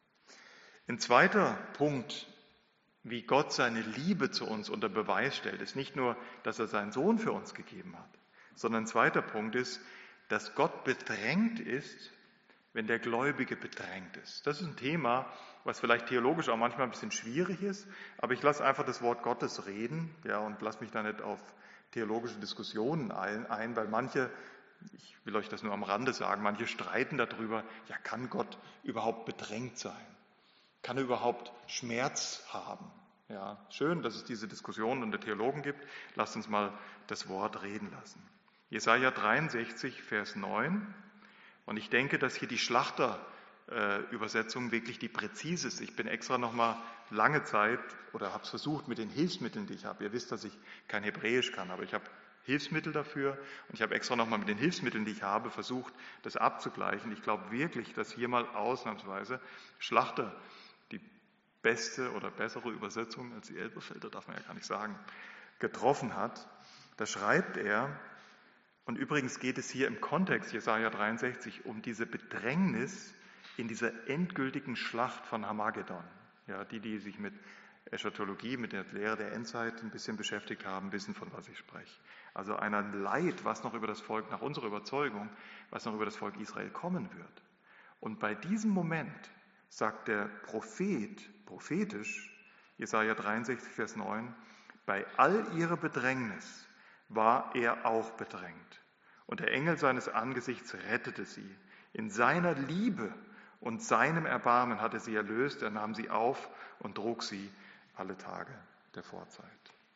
Ein zweiter Punkt, wie Gott seine Liebe zu uns unter Beweis stellt, ist nicht nur, dass er seinen Sohn für uns gegeben hat, sondern ein zweiter Punkt ist, dass Gott bedrängt ist, wenn der Gläubige bedrängt ist. Das ist ein Thema, was vielleicht theologisch auch manchmal ein bisschen schwierig ist, aber ich lasse einfach das Wort Gottes reden, ja, und lasse mich da nicht auf theologische Diskussionen ein, weil manche, ich will euch das nur am Rande sagen, manche streiten darüber, ja, kann Gott überhaupt bedrängt sein? Kann er überhaupt Schmerz haben? Ja, schön, dass es diese Diskussionen unter Theologen gibt. Lasst uns mal das Wort reden lassen. Jesaja 63, Vers 9. Und ich denke, dass hier die Schlachter-Übersetzung wirklich die präzise ist. Ich bin extra nochmal lange Zeit oder habe es versucht mit den Hilfsmitteln, die ich habe. Ihr wisst, dass ich kein Hebräisch kann, aber ich habe Hilfsmittel dafür und ich habe extra nochmal mit den Hilfsmitteln, die ich habe, versucht, das abzugleichen. Ich glaube wirklich, dass hier mal ausnahmsweise Schlachter die beste oder bessere Übersetzung als die Elberfelder, darf man ja gar nicht sagen, getroffen hat. Da schreibt er, und übrigens geht es hier im Kontext Jesaja 63 um diese Bedrängnis in dieser endgültigen Schlacht von Harmagedon. Ja, die sich mit Eschatologie, mit der Lehre der Endzeit ein bisschen beschäftigt haben, wissen, von was ich spreche. Also einer Leid, was noch über das Volk, nach unserer Überzeugung, was noch über das Volk Israel kommen wird. Und bei diesem Moment sagt der Prophet, prophetisch, Jesaja 63, Vers 9, bei all ihrer Bedrängnis war er auch bedrängt. Und der Engel seines Angesichts rettete sie. In seiner Liebe und seinem Erbarmen hat er sie erlöst. Er nahm sie auf und trug sie alle Tage der Vorzeit.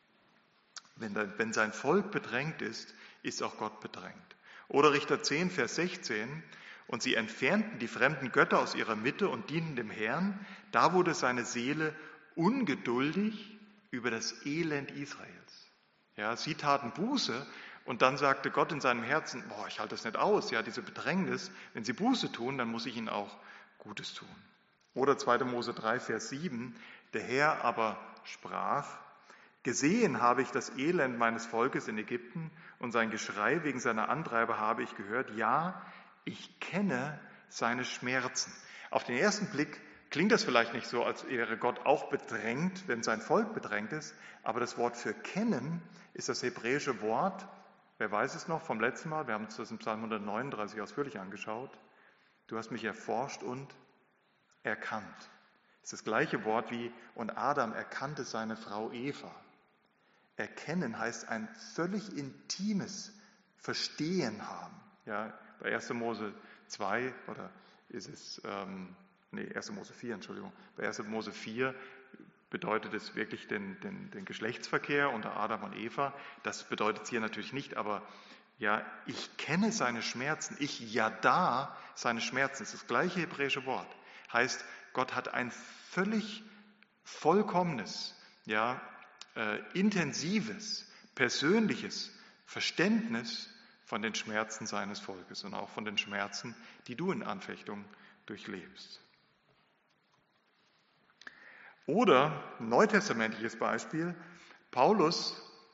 Wenn sein Volk bedrängt ist, ist auch Gott bedrängt. Oder Richter 10, Vers 16. Und sie entfernten die fremden Götter aus ihrer Mitte und dienten dem Herrn. Da wurde seine Seele ungeduldig über das Elend Israels. Ja, sie taten Buße und dann sagte Gott in seinem Herzen, ich halte das nicht aus, ja, diese Bedrängnis, wenn sie Buße tun, dann muss ich ihnen auch Gutes tun. Oder 2. Mose 3, Vers 7, der Herr aber sprach, gesehen habe ich das Elend meines Volkes in Ägypten und sein Geschrei wegen seiner Antreiber habe ich gehört, ja, ich kenne seine Schmerzen. Auf den ersten Blick klingt das vielleicht nicht so, als wäre Gott auch bedrängt, wenn sein Volk bedrängt ist, aber das Wort für kennen ist das hebräische Wort, wer weiß es noch vom letzten Mal, wir haben uns das im Psalm 139 ausführlich angeschaut, du hast mich erforscht und erkannt. Das ist das gleiche Wort wie, und Adam erkannte seine Frau Eva. Erkennen heißt ein völlig intimes Verstehen haben. Ja, bei 1. Mose 2 oder ist es... 1. Mose 4, Entschuldigung. Bei 1. Mose 4 bedeutet es wirklich den Geschlechtsverkehr unter Adam und Eva. Das bedeutet es hier natürlich nicht, aber ja, ich kenne seine Schmerzen, ich yada seine Schmerzen. Das ist das gleiche hebräische Wort. Heißt, Gott hat ein völlig vollkommenes, ja, intensives, persönliches Verständnis von den Schmerzen seines Volkes und auch von den Schmerzen, die du in Anfechtung durchlebst. Oder ein neutestamentliches Beispiel, aus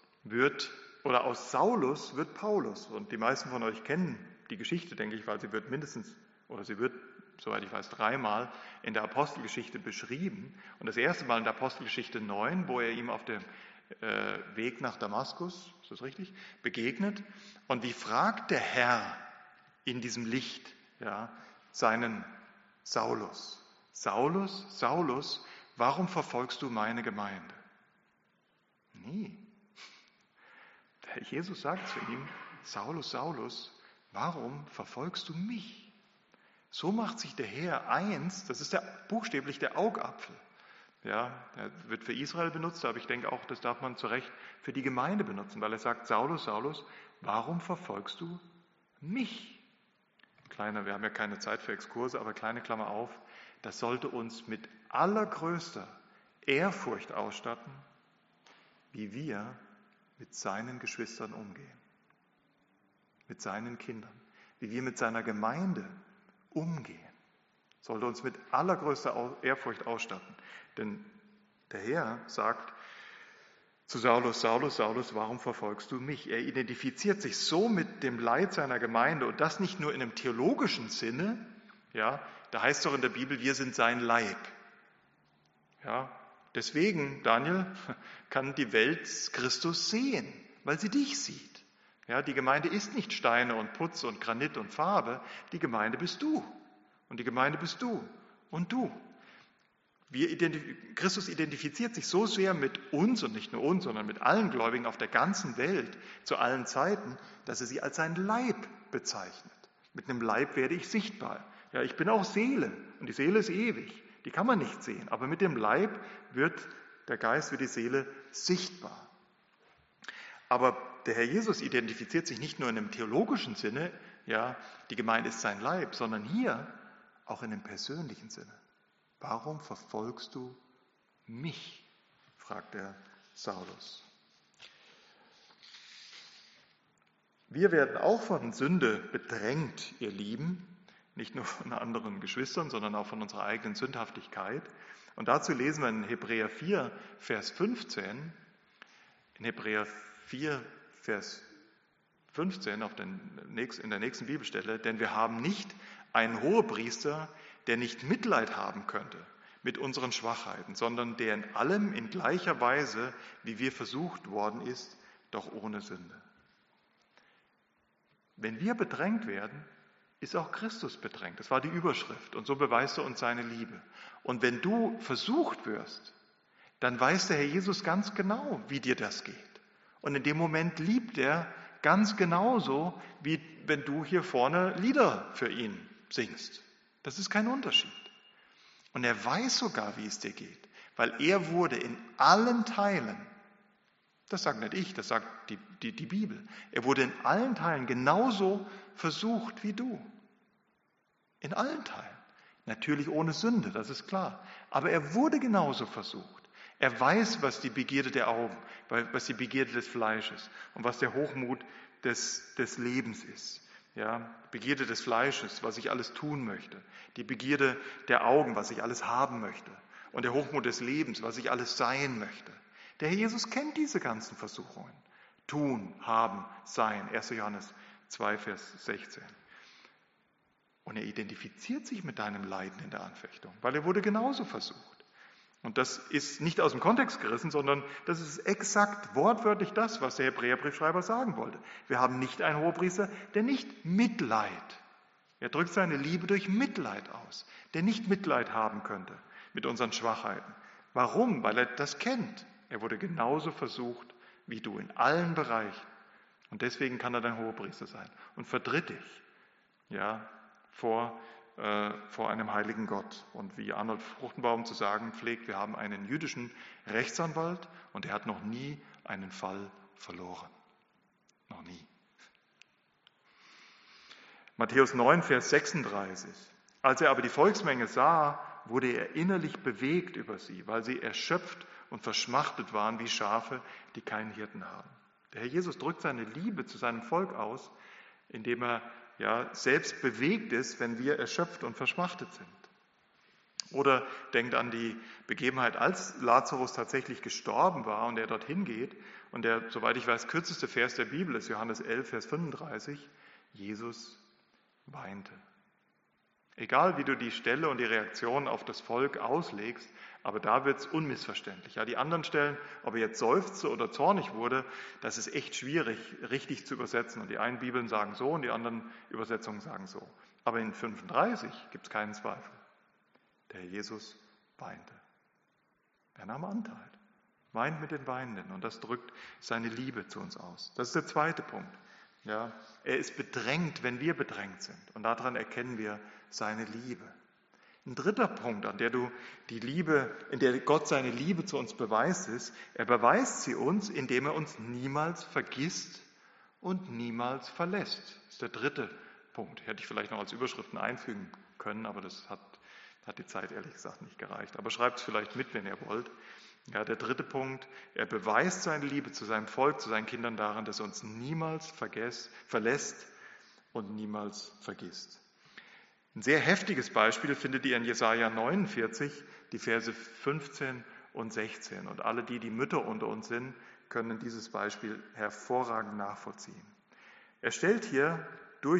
Saulus wird Paulus. Und die meisten von euch kennen die Geschichte, denke ich, weil sie wird soweit ich weiß, 3-mal in der Apostelgeschichte beschrieben. Und das erste Mal in der Apostelgeschichte 9, wo er ihm auf dem Weg nach Damaskus, ist das richtig, begegnet. Und wie fragt der Herr in diesem Licht, ja, seinen Saulus? Saulus, Saulus, warum verfolgst du meine Gemeinde? Nee. Der Jesus sagt zu ihm, Saulus, Saulus, warum verfolgst du mich? So macht sich der Herr eins, das ist buchstäblich der Augapfel. Ja, er wird für Israel benutzt, aber ich denke auch, das darf man zu Recht für die Gemeinde benutzen, weil er sagt, Saulus, Saulus, warum verfolgst du mich? Wir haben ja keine Zeit für Exkurse, aber kleine Klammer auf, das sollte uns mit allergrößter Ehrfurcht ausstatten, wie wir mit seinen Geschwistern umgehen, mit seinen Kindern, wie wir mit seiner Gemeinde umgehen. Sollte uns mit allergrößter Ehrfurcht ausstatten. Denn der Herr sagt, zu Saulus, Saulus, Saulus, warum verfolgst du mich? Er identifiziert sich so mit dem Leid seiner Gemeinde und das nicht nur in einem theologischen Sinne. Ja, da heißt es doch in der Bibel, wir sind sein Leib. Ja, deswegen, Daniel, kann die Welt Christus sehen, weil sie dich sieht. Ja, die Gemeinde ist nicht Steine und Putz und Granit und Farbe, die Gemeinde bist du. Und die Gemeinde bist du und du. Christus identifiziert sich so sehr mit uns und nicht nur uns, sondern mit allen Gläubigen auf der ganzen Welt zu allen Zeiten, dass er sie als sein Leib bezeichnet. Mit einem Leib werde ich sichtbar. Ja, ich bin auch Seele und die Seele ist ewig. Die kann man nicht sehen, aber mit dem Leib wird der Geist, wird die Seele sichtbar. Aber der Herr Jesus identifiziert sich nicht nur in einem theologischen Sinne, ja, die Gemeinde ist sein Leib, sondern hier auch in einem persönlichen Sinne. Warum verfolgst du mich? Fragt der Saulus. Wir werden auch von Sünde bedrängt, ihr Lieben, nicht nur von anderen Geschwistern, sondern auch von unserer eigenen Sündhaftigkeit. Und dazu lesen wir in Hebräer 4, Vers 15, in Hebräer 4, Vers 15 in der nächsten Bibelstelle, denn wir haben nicht einen Hohepriester, der nicht Mitleid haben könnte mit unseren Schwachheiten, sondern der in allem in gleicher Weise, wie wir versucht worden ist, doch ohne Sünde. Wenn wir bedrängt werden, ist auch Christus bedrängt. Das war die Überschrift. Und so beweist er uns seine Liebe. Und wenn du versucht wirst, dann weiß der Herr Jesus ganz genau, wie dir das geht. Und in dem Moment liebt er ganz genauso, wie wenn du hier vorne Lieder für ihn singst. Das ist kein Unterschied. Und er weiß sogar, wie es dir geht, weil er wurde in allen Teilen, das sagt nicht ich, das sagt die Bibel, er wurde in allen Teilen genauso versucht wie du. In allen Teilen. Natürlich ohne Sünde, das ist klar. Aber er wurde genauso versucht. Er weiß, was die Begierde der Augen, was die Begierde des Fleisches und was der Hochmut des Lebens ist. Ja, Begierde des Fleisches, was ich alles tun möchte. Die Begierde der Augen, was ich alles haben möchte. Und der Hochmut des Lebens, was ich alles sein möchte. Der Herr Jesus kennt diese ganzen Versuchungen. Tun, haben, sein. 1. Johannes 2, Vers 16. Und er identifiziert sich mit deinem Leiden in der Anfechtung, weil er wurde genauso versucht. Und das ist nicht aus dem Kontext gerissen, sondern das ist exakt wortwörtlich das, was der Hebräerbriefschreiber sagen wollte. Wir haben nicht einen Hohepriester, der nicht Mitleid, er drückt seine Liebe durch Mitleid aus, der nicht Mitleid haben könnte mit unseren Schwachheiten. Warum? Weil er das kennt. Er wurde genauso versucht wie du in allen Bereichen. Und deswegen kann er dein Hohepriester sein und vertritt dich, ja, vor einem heiligen Gott. Und wie Arnold Fruchtenbaum zu sagen pflegt, wir haben einen jüdischen Rechtsanwalt und er hat noch nie einen Fall verloren. Noch nie. Matthäus 9, Vers 36. Als er aber die Volksmenge sah, wurde er innerlich bewegt über sie, weil sie erschöpft und verschmachtet waren wie Schafe, die keinen Hirten haben. Der Herr Jesus drückt seine Liebe zu seinem Volk aus, indem er selbst bewegt ist, wenn wir erschöpft und verschmachtet sind. Oder denkt an die Begebenheit, als Lazarus tatsächlich gestorben war und er dorthin geht und der, soweit ich weiß, kürzeste Vers der Bibel ist Johannes 11, Vers 35, Jesus weinte. Egal wie du die Stelle und die Reaktion auf das Volk auslegst, aber da wird es unmissverständlich. Ja, die anderen Stellen, ob er jetzt seufzte oder zornig wurde, das ist echt schwierig, richtig zu übersetzen. Und die einen Bibeln sagen so und die anderen Übersetzungen sagen so. Aber in 35 gibt es keinen Zweifel. Der Herr Jesus weinte. Er nahm Anteil, weint mit den Weinenden und das drückt seine Liebe zu uns aus. Das ist der zweite Punkt. Ja, er ist bedrängt, wenn wir bedrängt sind. Und daran erkennen wir seine Liebe. Ein dritter Punkt, in der Gott seine Liebe zu uns beweist, ist, er beweist sie uns, indem er uns niemals vergisst und niemals verlässt. Das ist der dritte Punkt. Hätte ich vielleicht noch als Überschriften einfügen können, aber das hat die Zeit ehrlich gesagt nicht gereicht. Aber schreibt es vielleicht mit, wenn ihr wollt. Ja, der dritte Punkt, er beweist seine Liebe zu seinem Volk, zu seinen Kindern daran, dass er uns niemals verlässt und niemals vergisst. Ein sehr heftiges Beispiel findet ihr in Jesaja 49, die Verse 15 und 16. Und alle die Mütter unter uns sind, können dieses Beispiel hervorragend nachvollziehen. Er stellt hier durch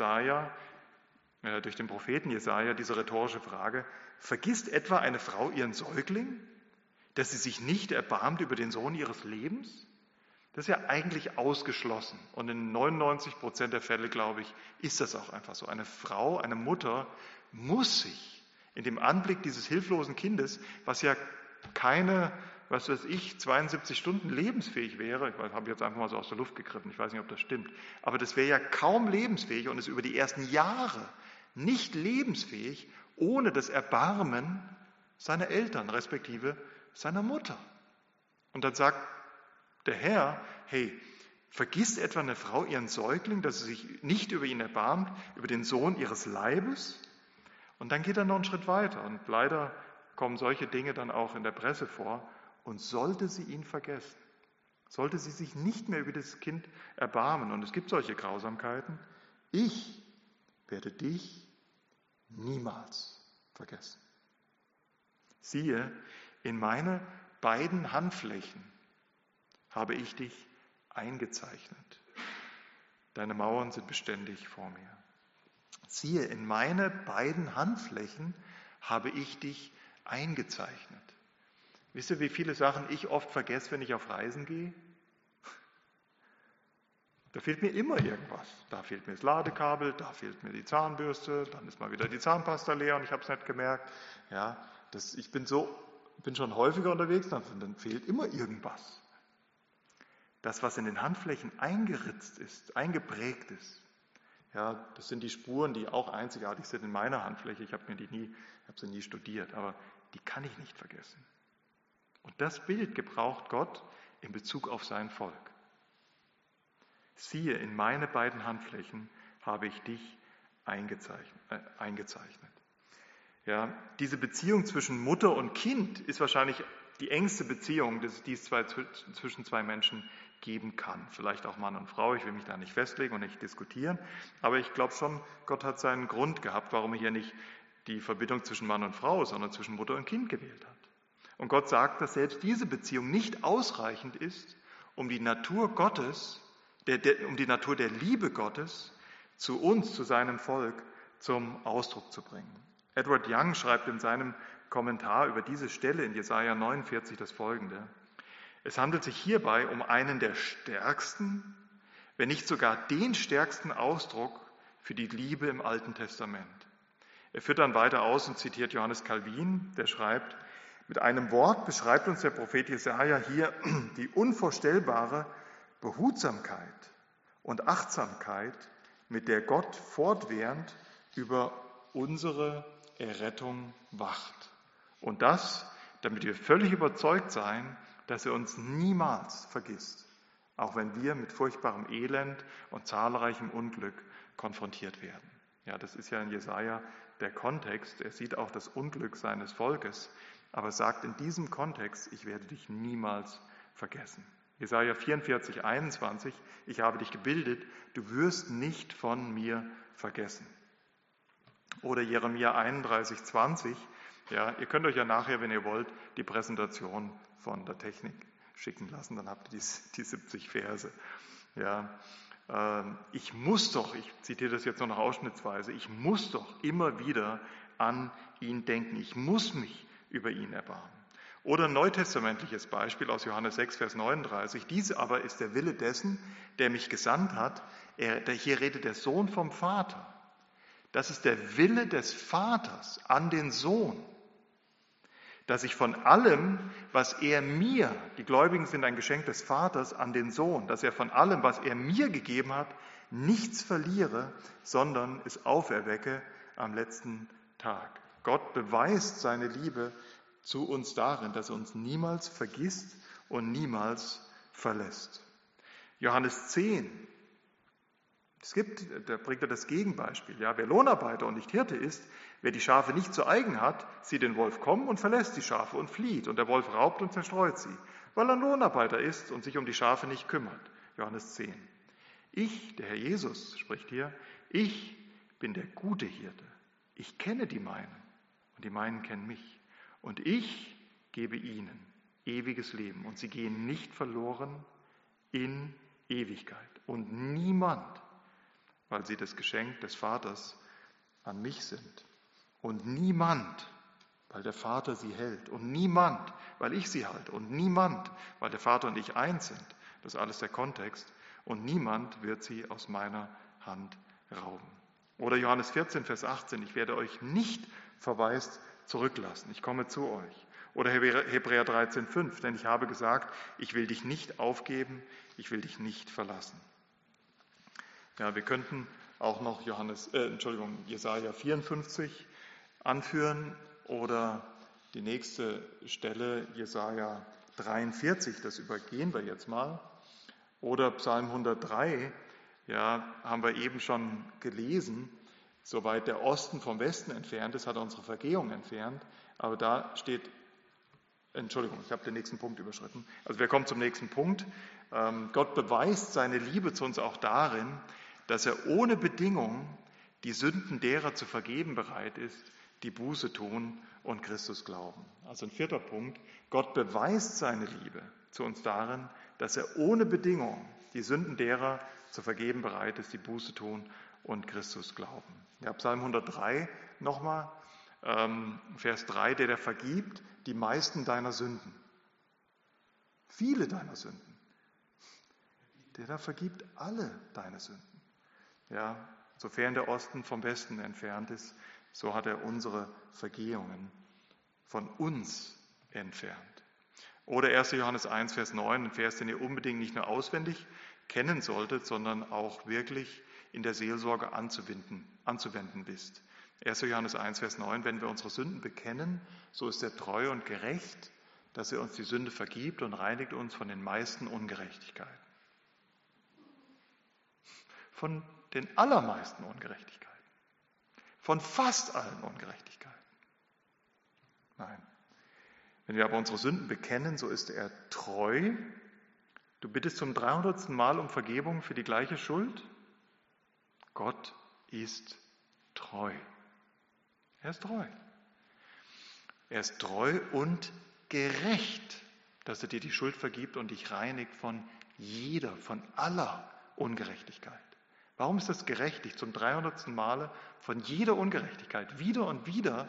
den Propheten Jesaja diese rhetorische Frage: Vergisst etwa eine Frau ihren Säugling, dass sie sich nicht erbarmt über den Sohn ihres Lebens? Das ist ja eigentlich ausgeschlossen. Und in 99% der Fälle, glaube ich, ist das auch einfach so. Eine Frau, eine Mutter muss sich in dem Anblick dieses hilflosen Kindes, was ja keine, 72 Stunden lebensfähig wäre, ich habe jetzt einfach mal so aus der Luft gegriffen, ich weiß nicht, ob das stimmt, aber das wäre ja kaum lebensfähig und ist über die ersten Jahre nicht lebensfähig ohne das Erbarmen seiner Eltern, respektive seiner Mutter. Und dann sagt der Herr: Hey, vergisst etwa eine Frau ihren Säugling, dass sie sich nicht über ihn erbarmt, über den Sohn ihres Leibes? Und dann geht er noch einen Schritt weiter und leider kommen solche Dinge dann auch in der Presse vor. Und sollte sie ihn vergessen, sollte sie sich nicht mehr über das Kind erbarmen, und es gibt solche Grausamkeiten, ich werde dich niemals vergessen. Siehe, in meine beiden Handflächen habe ich dich eingezeichnet. Deine Mauern sind beständig vor mir. Siehe, in meine beiden Handflächen habe ich dich eingezeichnet. Wisst ihr, wie viele Sachen ich oft vergesse, wenn ich auf Reisen gehe? Da fehlt mir immer irgendwas. Da fehlt mir das Ladekabel, da fehlt mir die Zahnbürste, dann ist mal wieder die Zahnpasta leer und ich habe es nicht gemerkt. Ja, ich bin schon häufiger unterwegs, dann fehlt immer irgendwas. Das, was in den Handflächen eingeritzt ist, eingeprägt ist, ja, das sind die Spuren, die auch einzigartig sind in meiner Handfläche. Ich habe sie nie studiert, aber die kann ich nicht vergessen. Und das Bild gebraucht Gott in Bezug auf sein Volk. Siehe, in meine beiden Handflächen habe ich dich eingezeichnet. Ja, diese Beziehung zwischen Mutter und Kind ist wahrscheinlich die engste Beziehung, die es zwischen zwei Menschen geben kann. Vielleicht auch Mann und Frau, ich will mich da nicht festlegen und nicht diskutieren, aber ich glaube schon, Gott hat seinen Grund gehabt, warum er hier nicht die Verbindung zwischen Mann und Frau, sondern zwischen Mutter und Kind gewählt hat. Und Gott sagt, dass selbst diese Beziehung nicht ausreichend ist, um die Natur Gottes, um die Natur der Liebe Gottes zu uns, zu seinem Volk, zum Ausdruck zu bringen. Edward Young schreibt in seinem Kommentar über diese Stelle in Jesaja 49 das Folgende: Es handelt sich hierbei um einen der stärksten, wenn nicht sogar den stärksten Ausdruck für die Liebe im Alten Testament. Er führt dann weiter aus und zitiert Johannes Calvin, der schreibt: Mit einem Wort beschreibt uns der Prophet Jesaja hier die unvorstellbare Behutsamkeit und Achtsamkeit, mit der Gott fortwährend über unsere Errettung wacht. Und das, damit wir völlig überzeugt seien, dass er uns niemals vergisst, auch wenn wir mit furchtbarem Elend und zahlreichem Unglück konfrontiert werden. Ja, das ist ja in Jesaja der Kontext. Er sieht auch das Unglück seines Volkes, aber sagt in diesem Kontext: Ich werde dich niemals vergessen. Jesaja 44, 21: Ich habe dich gebildet, du wirst nicht von mir vergessen. Oder Jeremia 31, 20. Ja, ihr könnt euch ja nachher, wenn ihr wollt, die Präsentation von der Technik schicken lassen, dann habt ihr die 70 Verse. Ja, ich zitiere das jetzt nur noch ausschnittsweise, ich muss doch immer wieder an ihn denken, ich muss mich über ihn erbarmen. Oder ein neutestamentliches Beispiel aus Johannes 6, Vers 39. Dies aber ist der Wille dessen, der mich gesandt hat. Hier redet der Sohn vom Vater. Das ist der Wille des Vaters an den Sohn, dass ich von allem, was er mir, die Gläubigen sind ein Geschenk des Vaters an den Sohn, dass er von allem, was er mir gegeben hat, nichts verliere, sondern es auferwecke am letzten Tag. Gott beweist seine Liebe zu uns darin, dass er uns niemals vergisst und niemals verlässt. Johannes 10. Da bringt er das Gegenbeispiel. Ja, wer Lohnarbeiter und nicht Hirte ist, wer die Schafe nicht zu eigen hat, sieht den Wolf kommen und verlässt die Schafe und flieht. Und der Wolf raubt und zerstreut sie, weil er ein Lohnarbeiter ist und sich um die Schafe nicht kümmert. Johannes 10. Ich, der Herr Jesus, spricht hier, ich bin der gute Hirte. Ich kenne die meinen und die meinen kennen mich. Und ich gebe ihnen ewiges Leben und sie gehen nicht verloren in Ewigkeit. Und niemand, weil sie das Geschenk des Vaters an mich sind. Und niemand, weil der Vater sie hält. Und niemand, weil ich sie halte. Und niemand, weil der Vater und ich eins sind. Das ist alles der Kontext. Und niemand wird sie aus meiner Hand rauben. Oder Johannes 14, Vers 18, ich werde euch nicht verwaist zurücklassen. Ich komme zu euch. Oder Hebräer 13, 5, denn ich habe gesagt, ich will dich nicht aufgeben, ich will dich nicht verlassen. Ja, wir könnten auch noch Jesaja 54 anführen oder die nächste Stelle, Jesaja 43, das übergehen wir jetzt mal. Oder Psalm 103, ja, haben wir eben schon gelesen, soweit der Osten vom Westen entfernt ist, hat er unsere Vergehung entfernt. Aber da steht, ich habe den nächsten Punkt überschritten. Also wir kommen zum nächsten Punkt. Gott beweist seine Liebe zu uns auch darin, dass er ohne Bedingung die Sünden derer zu vergeben bereit ist, die Buße tun und Christus glauben. Also ein vierter Punkt. Gott beweist seine Liebe zu uns darin, dass er ohne Bedingung die Sünden derer zu vergeben bereit ist, die Buße tun und Christus glauben. Ja, Psalm 103 nochmal, Vers 3, der vergibt die meisten deiner Sünden. Viele deiner Sünden. Der vergibt alle deine Sünden. Ja, sofern der Osten vom Westen entfernt ist, so hat er unsere Vergehungen von uns entfernt. Oder 1. Johannes 1, Vers 9, ein Vers, den ihr unbedingt nicht nur auswendig kennen solltet, sondern auch wirklich in der Seelsorge anzuwenden wisst. 1. Johannes 1, Vers 9, wenn wir unsere Sünden bekennen, so ist er treu und gerecht, dass er uns die Sünde vergibt und reinigt uns von den meisten Ungerechtigkeiten. Von den allermeisten Ungerechtigkeiten. Von fast allen Ungerechtigkeiten. Nein. Wenn wir aber unsere Sünden bekennen, so ist er treu. Du bittest zum 300. Mal um Vergebung für die gleiche Schuld. Gott ist treu. Er ist treu. Er ist treu und gerecht, dass er dir die Schuld vergibt und dich reinigt von aller Ungerechtigkeit. Warum ist das gerecht, dich zum 300. Male von jeder Ungerechtigkeit wieder und wieder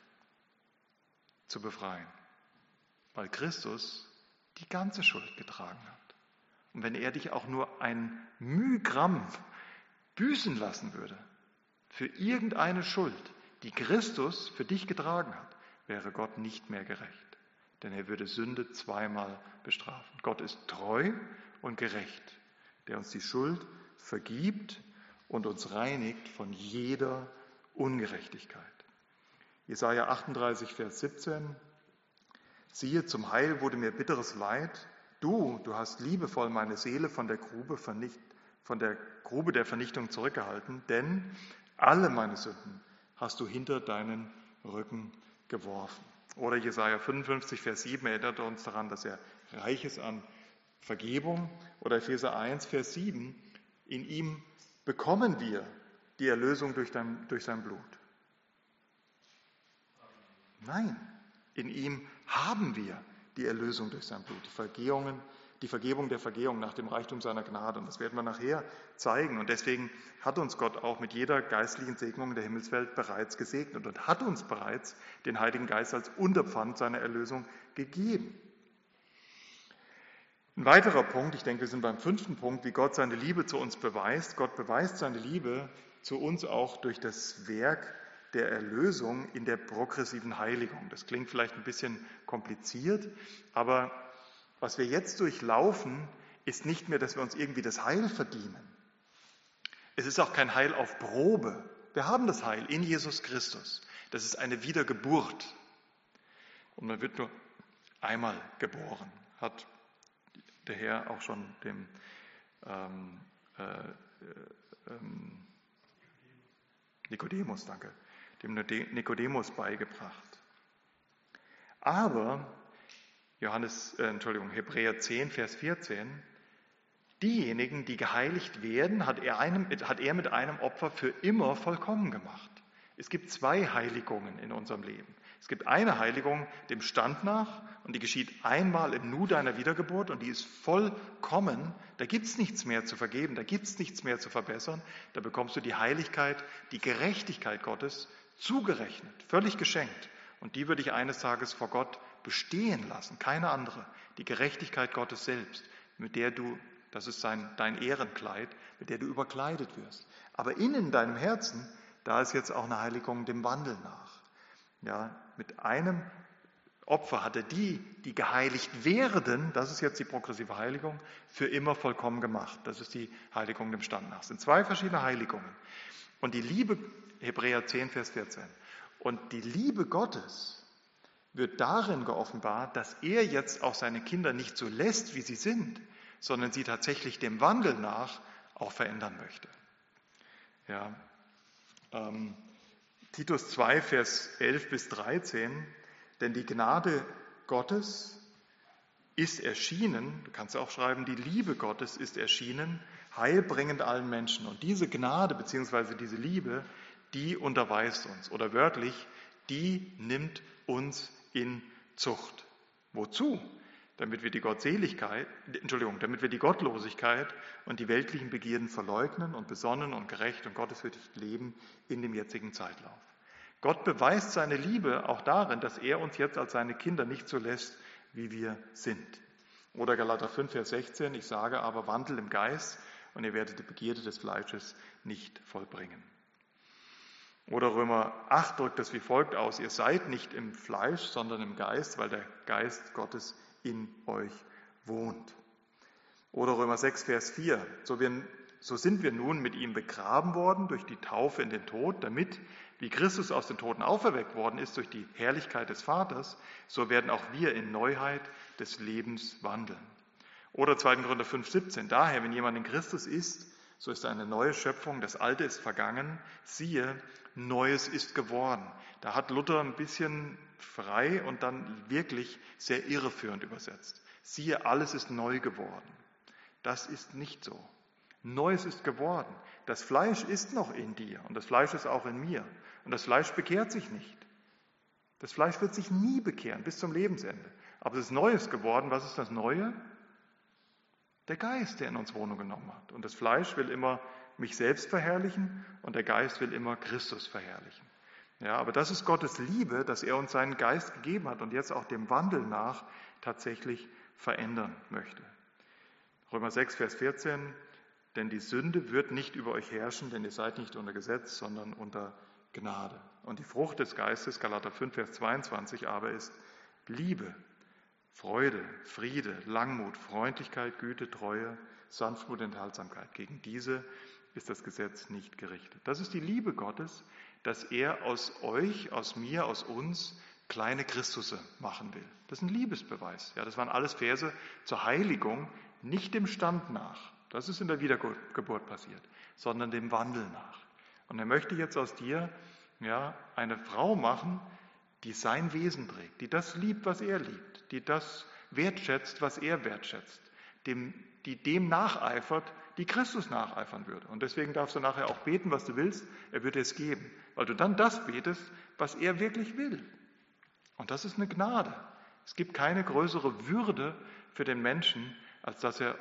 zu befreien? Weil Christus die ganze Schuld getragen hat. Und wenn er dich auch nur ein Mühgramm büßen lassen würde für irgendeine Schuld, die Christus für dich getragen hat, wäre Gott nicht mehr gerecht. Denn er würde Sünde zweimal bestrafen. Gott ist treu und gerecht, der uns die Schuld vergibt und uns reinigt von jeder Ungerechtigkeit. Jesaja 38, Vers 17. Siehe, zum Heil wurde mir bitteres Leid. Du hast liebevoll meine Seele von der Grube der Vernichtung zurückgehalten, denn alle meine Sünden hast du hinter deinen Rücken geworfen. Oder Jesaja 55, Vers 7 erinnert uns daran, dass er reich ist an Vergebung. Oder Epheser 1, Vers 7, in ihm bekommen wir die Erlösung durch sein Blut. Nein, in ihm haben wir die Erlösung durch sein Blut, die Vergebung der Vergehung nach dem Reichtum seiner Gnade. Und das werden wir nachher zeigen. Und deswegen hat uns Gott auch mit jeder geistlichen Segnung in der Himmelswelt bereits gesegnet und hat uns bereits den Heiligen Geist als Unterpfand seiner Erlösung gegeben. Ein weiterer Punkt, ich denke, wir sind beim 5. Punkt, wie Gott seine Liebe zu uns beweist. Gott beweist seine Liebe zu uns auch durch das Werk der Erlösung in der progressiven Heiligung. Das klingt vielleicht ein bisschen kompliziert, aber was wir jetzt durchlaufen, ist nicht mehr, dass wir uns irgendwie das Heil verdienen. Es ist auch kein Heil auf Probe. Wir haben das Heil in Jesus Christus. Das ist eine Wiedergeburt. Und man wird nur einmal geboren, hat der Herr auch schon dem Nikodemus beigebracht. Aber Hebräer 10, Vers 14, diejenigen, die geheiligt werden, hat er mit einem Opfer für immer vollkommen gemacht. Es gibt 2 Heiligungen in unserem Leben. Es gibt eine Heiligung dem Stand nach und die geschieht einmal im Nu deiner Wiedergeburt und die ist vollkommen. Da gibt es nichts mehr zu vergeben, da gibt es nichts mehr zu verbessern. Da bekommst du die Heiligkeit, die Gerechtigkeit Gottes zugerechnet, völlig geschenkt. Und die würde ich eines Tages vor Gott bestehen lassen, keine andere. Die Gerechtigkeit Gottes selbst, mit der du, das ist dein Ehrenkleid, mit der du überkleidet wirst. Aber innen in deinem Herzen, da ist jetzt auch eine Heiligung dem Wandel nach. Ja, mit einem Opfer hat er die geheiligt werden, das ist jetzt die progressive Heiligung, für immer vollkommen gemacht. Das ist die Heiligung dem Stand nach. Es sind zwei verschiedene Heiligungen. Und die Liebe, Hebräer 10, Vers 14, und die Liebe Gottes wird darin geoffenbart, dass er jetzt auch seine Kinder nicht so lässt, wie sie sind, sondern sie tatsächlich dem Wandel nach auch verändern möchte. Ja, Titus 2, Vers 11 bis 13, denn die Gnade Gottes ist erschienen, du kannst auch schreiben, die Liebe Gottes ist erschienen, heilbringend allen Menschen. Und diese Gnade bzw. diese Liebe, die unterweist uns, oder wörtlich, die nimmt uns in Zucht. Wozu? Damit wir die Gottlosigkeit und die weltlichen Begierden verleugnen und besonnen und gerecht und gottesfürchtig leben in dem jetzigen Zeitlauf. Gott beweist seine Liebe auch darin, dass er uns jetzt als seine Kinder nicht so lässt, wie wir sind. Oder Galater 5, Vers 16, ich sage aber, wandelt im Geist und ihr werdet die Begierde des Fleisches nicht vollbringen. Oder Römer 8 drückt es wie folgt aus, ihr seid nicht im Fleisch, sondern im Geist, weil der Geist Gottes in euch wohnt. Oder Römer 6, Vers 4, so sind wir nun mit ihm begraben worden durch die Taufe in den Tod, damit, wie Christus aus den Toten auferweckt worden ist durch die Herrlichkeit des Vaters, so werden auch wir in Neuheit des Lebens wandeln. Oder 2. Korinther 5, 17, daher, wenn jemand in Christus ist, so ist er eine neue Schöpfung, das Alte ist vergangen, siehe, Neues ist geworden. Da hat Luther ein bisschen frei und dann wirklich sehr irreführend übersetzt. Siehe, alles ist neu geworden. Das ist nicht so. Neues ist geworden. Das Fleisch ist noch in dir und das Fleisch ist auch in mir. Und das Fleisch bekehrt sich nicht. Das Fleisch wird sich nie bekehren, bis zum Lebensende. Aber es ist Neues geworden. Was ist das Neue? Der Geist, der in uns Wohnung genommen hat. Und das Fleisch will immer mich selbst verherrlichen und der Geist will immer Christus verherrlichen. Ja, aber das ist Gottes Liebe, dass er uns seinen Geist gegeben hat und jetzt auch dem Wandel nach tatsächlich verändern möchte. Römer 6, Vers 14, denn die Sünde wird nicht über euch herrschen, denn ihr seid nicht unter Gesetz, sondern unter Gnade. Und die Frucht des Geistes, Galater 5, Vers 22, aber ist Liebe, Freude, Friede, Langmut, Freundlichkeit, Güte, Treue, Sanftmut, Enthaltsamkeit. Gegen diese ist das Gesetz nicht gerichtet. Das ist die Liebe Gottes, dass er aus euch, aus mir, aus uns kleine Christusse machen will. Das ist ein Liebesbeweis. Ja, das waren alles Verse zur Heiligung, nicht dem Stand nach. Das ist in der Wiedergeburt passiert, sondern dem Wandel nach. Und er möchte jetzt aus dir eine Frau machen, die sein Wesen trägt, die das liebt, was er liebt, die das wertschätzt, was er wertschätzt, die dem nacheifert, die Christus nacheifern würde. Und deswegen darfst du nachher auch beten, was du willst, er wird es geben, weil du dann das betest, was er wirklich will. Und das ist eine Gnade. Es gibt keine größere Würde für den Menschen, als dass er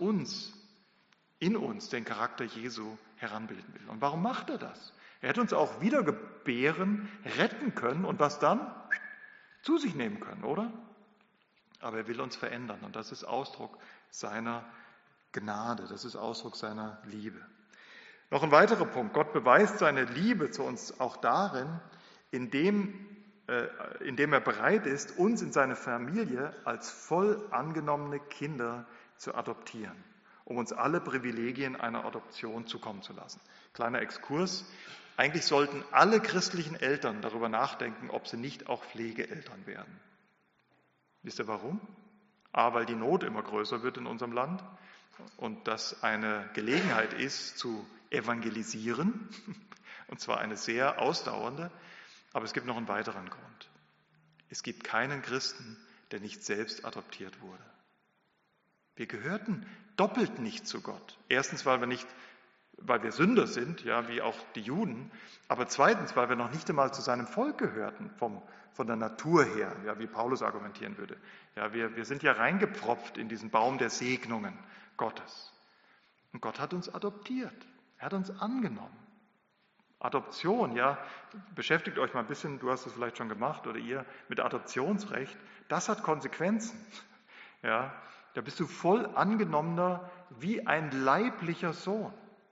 in uns den Charakter Jesu heranbilden will. Und warum macht er das? Er hätte uns auch wiedergebären, retten können und was dann? Zu sich nehmen können, oder? Aber er will uns verändern und das ist Ausdruck seiner Gnade, das ist Ausdruck seiner Liebe. Noch ein weiterer Punkt. Gott beweist seine Liebe zu uns auch darin, indem er bereit ist, uns in seine Familie als voll angenommene Kinder zu adoptieren, um uns alle Privilegien einer Adoption zukommen zu lassen. Kleiner Exkurs. Eigentlich sollten alle christlichen Eltern darüber nachdenken, ob sie nicht auch Pflegeeltern werden. Wisst ihr warum? A, weil die Not immer größer wird in unserem Land und das eine Gelegenheit ist zu evangelisieren, und zwar eine sehr ausdauernde. Aber es gibt noch einen weiteren Grund. Es gibt keinen Christen, der nicht selbst adoptiert wurde. Wir gehörten doppelt nicht zu Gott. Erstens, weil wir nicht weil wir Sünder sind, ja, wie auch die Juden, aber zweitens, weil wir noch nicht einmal zu seinem Volk gehörten, von der Natur her, ja, wie Paulus argumentieren würde. Ja, wir sind ja reingepfropft in diesen Baum der Segnungen Gottes. Und Gott hat uns adoptiert, er hat uns angenommen. Adoption, ja, beschäftigt euch mal ein bisschen, du hast es vielleicht schon gemacht oder ihr, mit Adoptionsrecht, das hat Konsequenzen. Ja, da bist du voll angenommener wie ein leiblicher Sohn.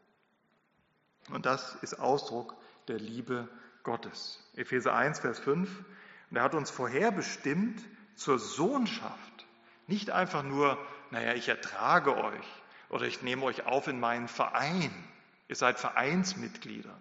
Und das ist Ausdruck der Liebe Gottes. Epheser 1, Vers 5. Und er hat uns vorherbestimmt zur Sohnschaft. Nicht einfach nur, ich ertrage euch oder ich nehme euch auf in meinen Verein. Ihr seid Vereinsmitglieder.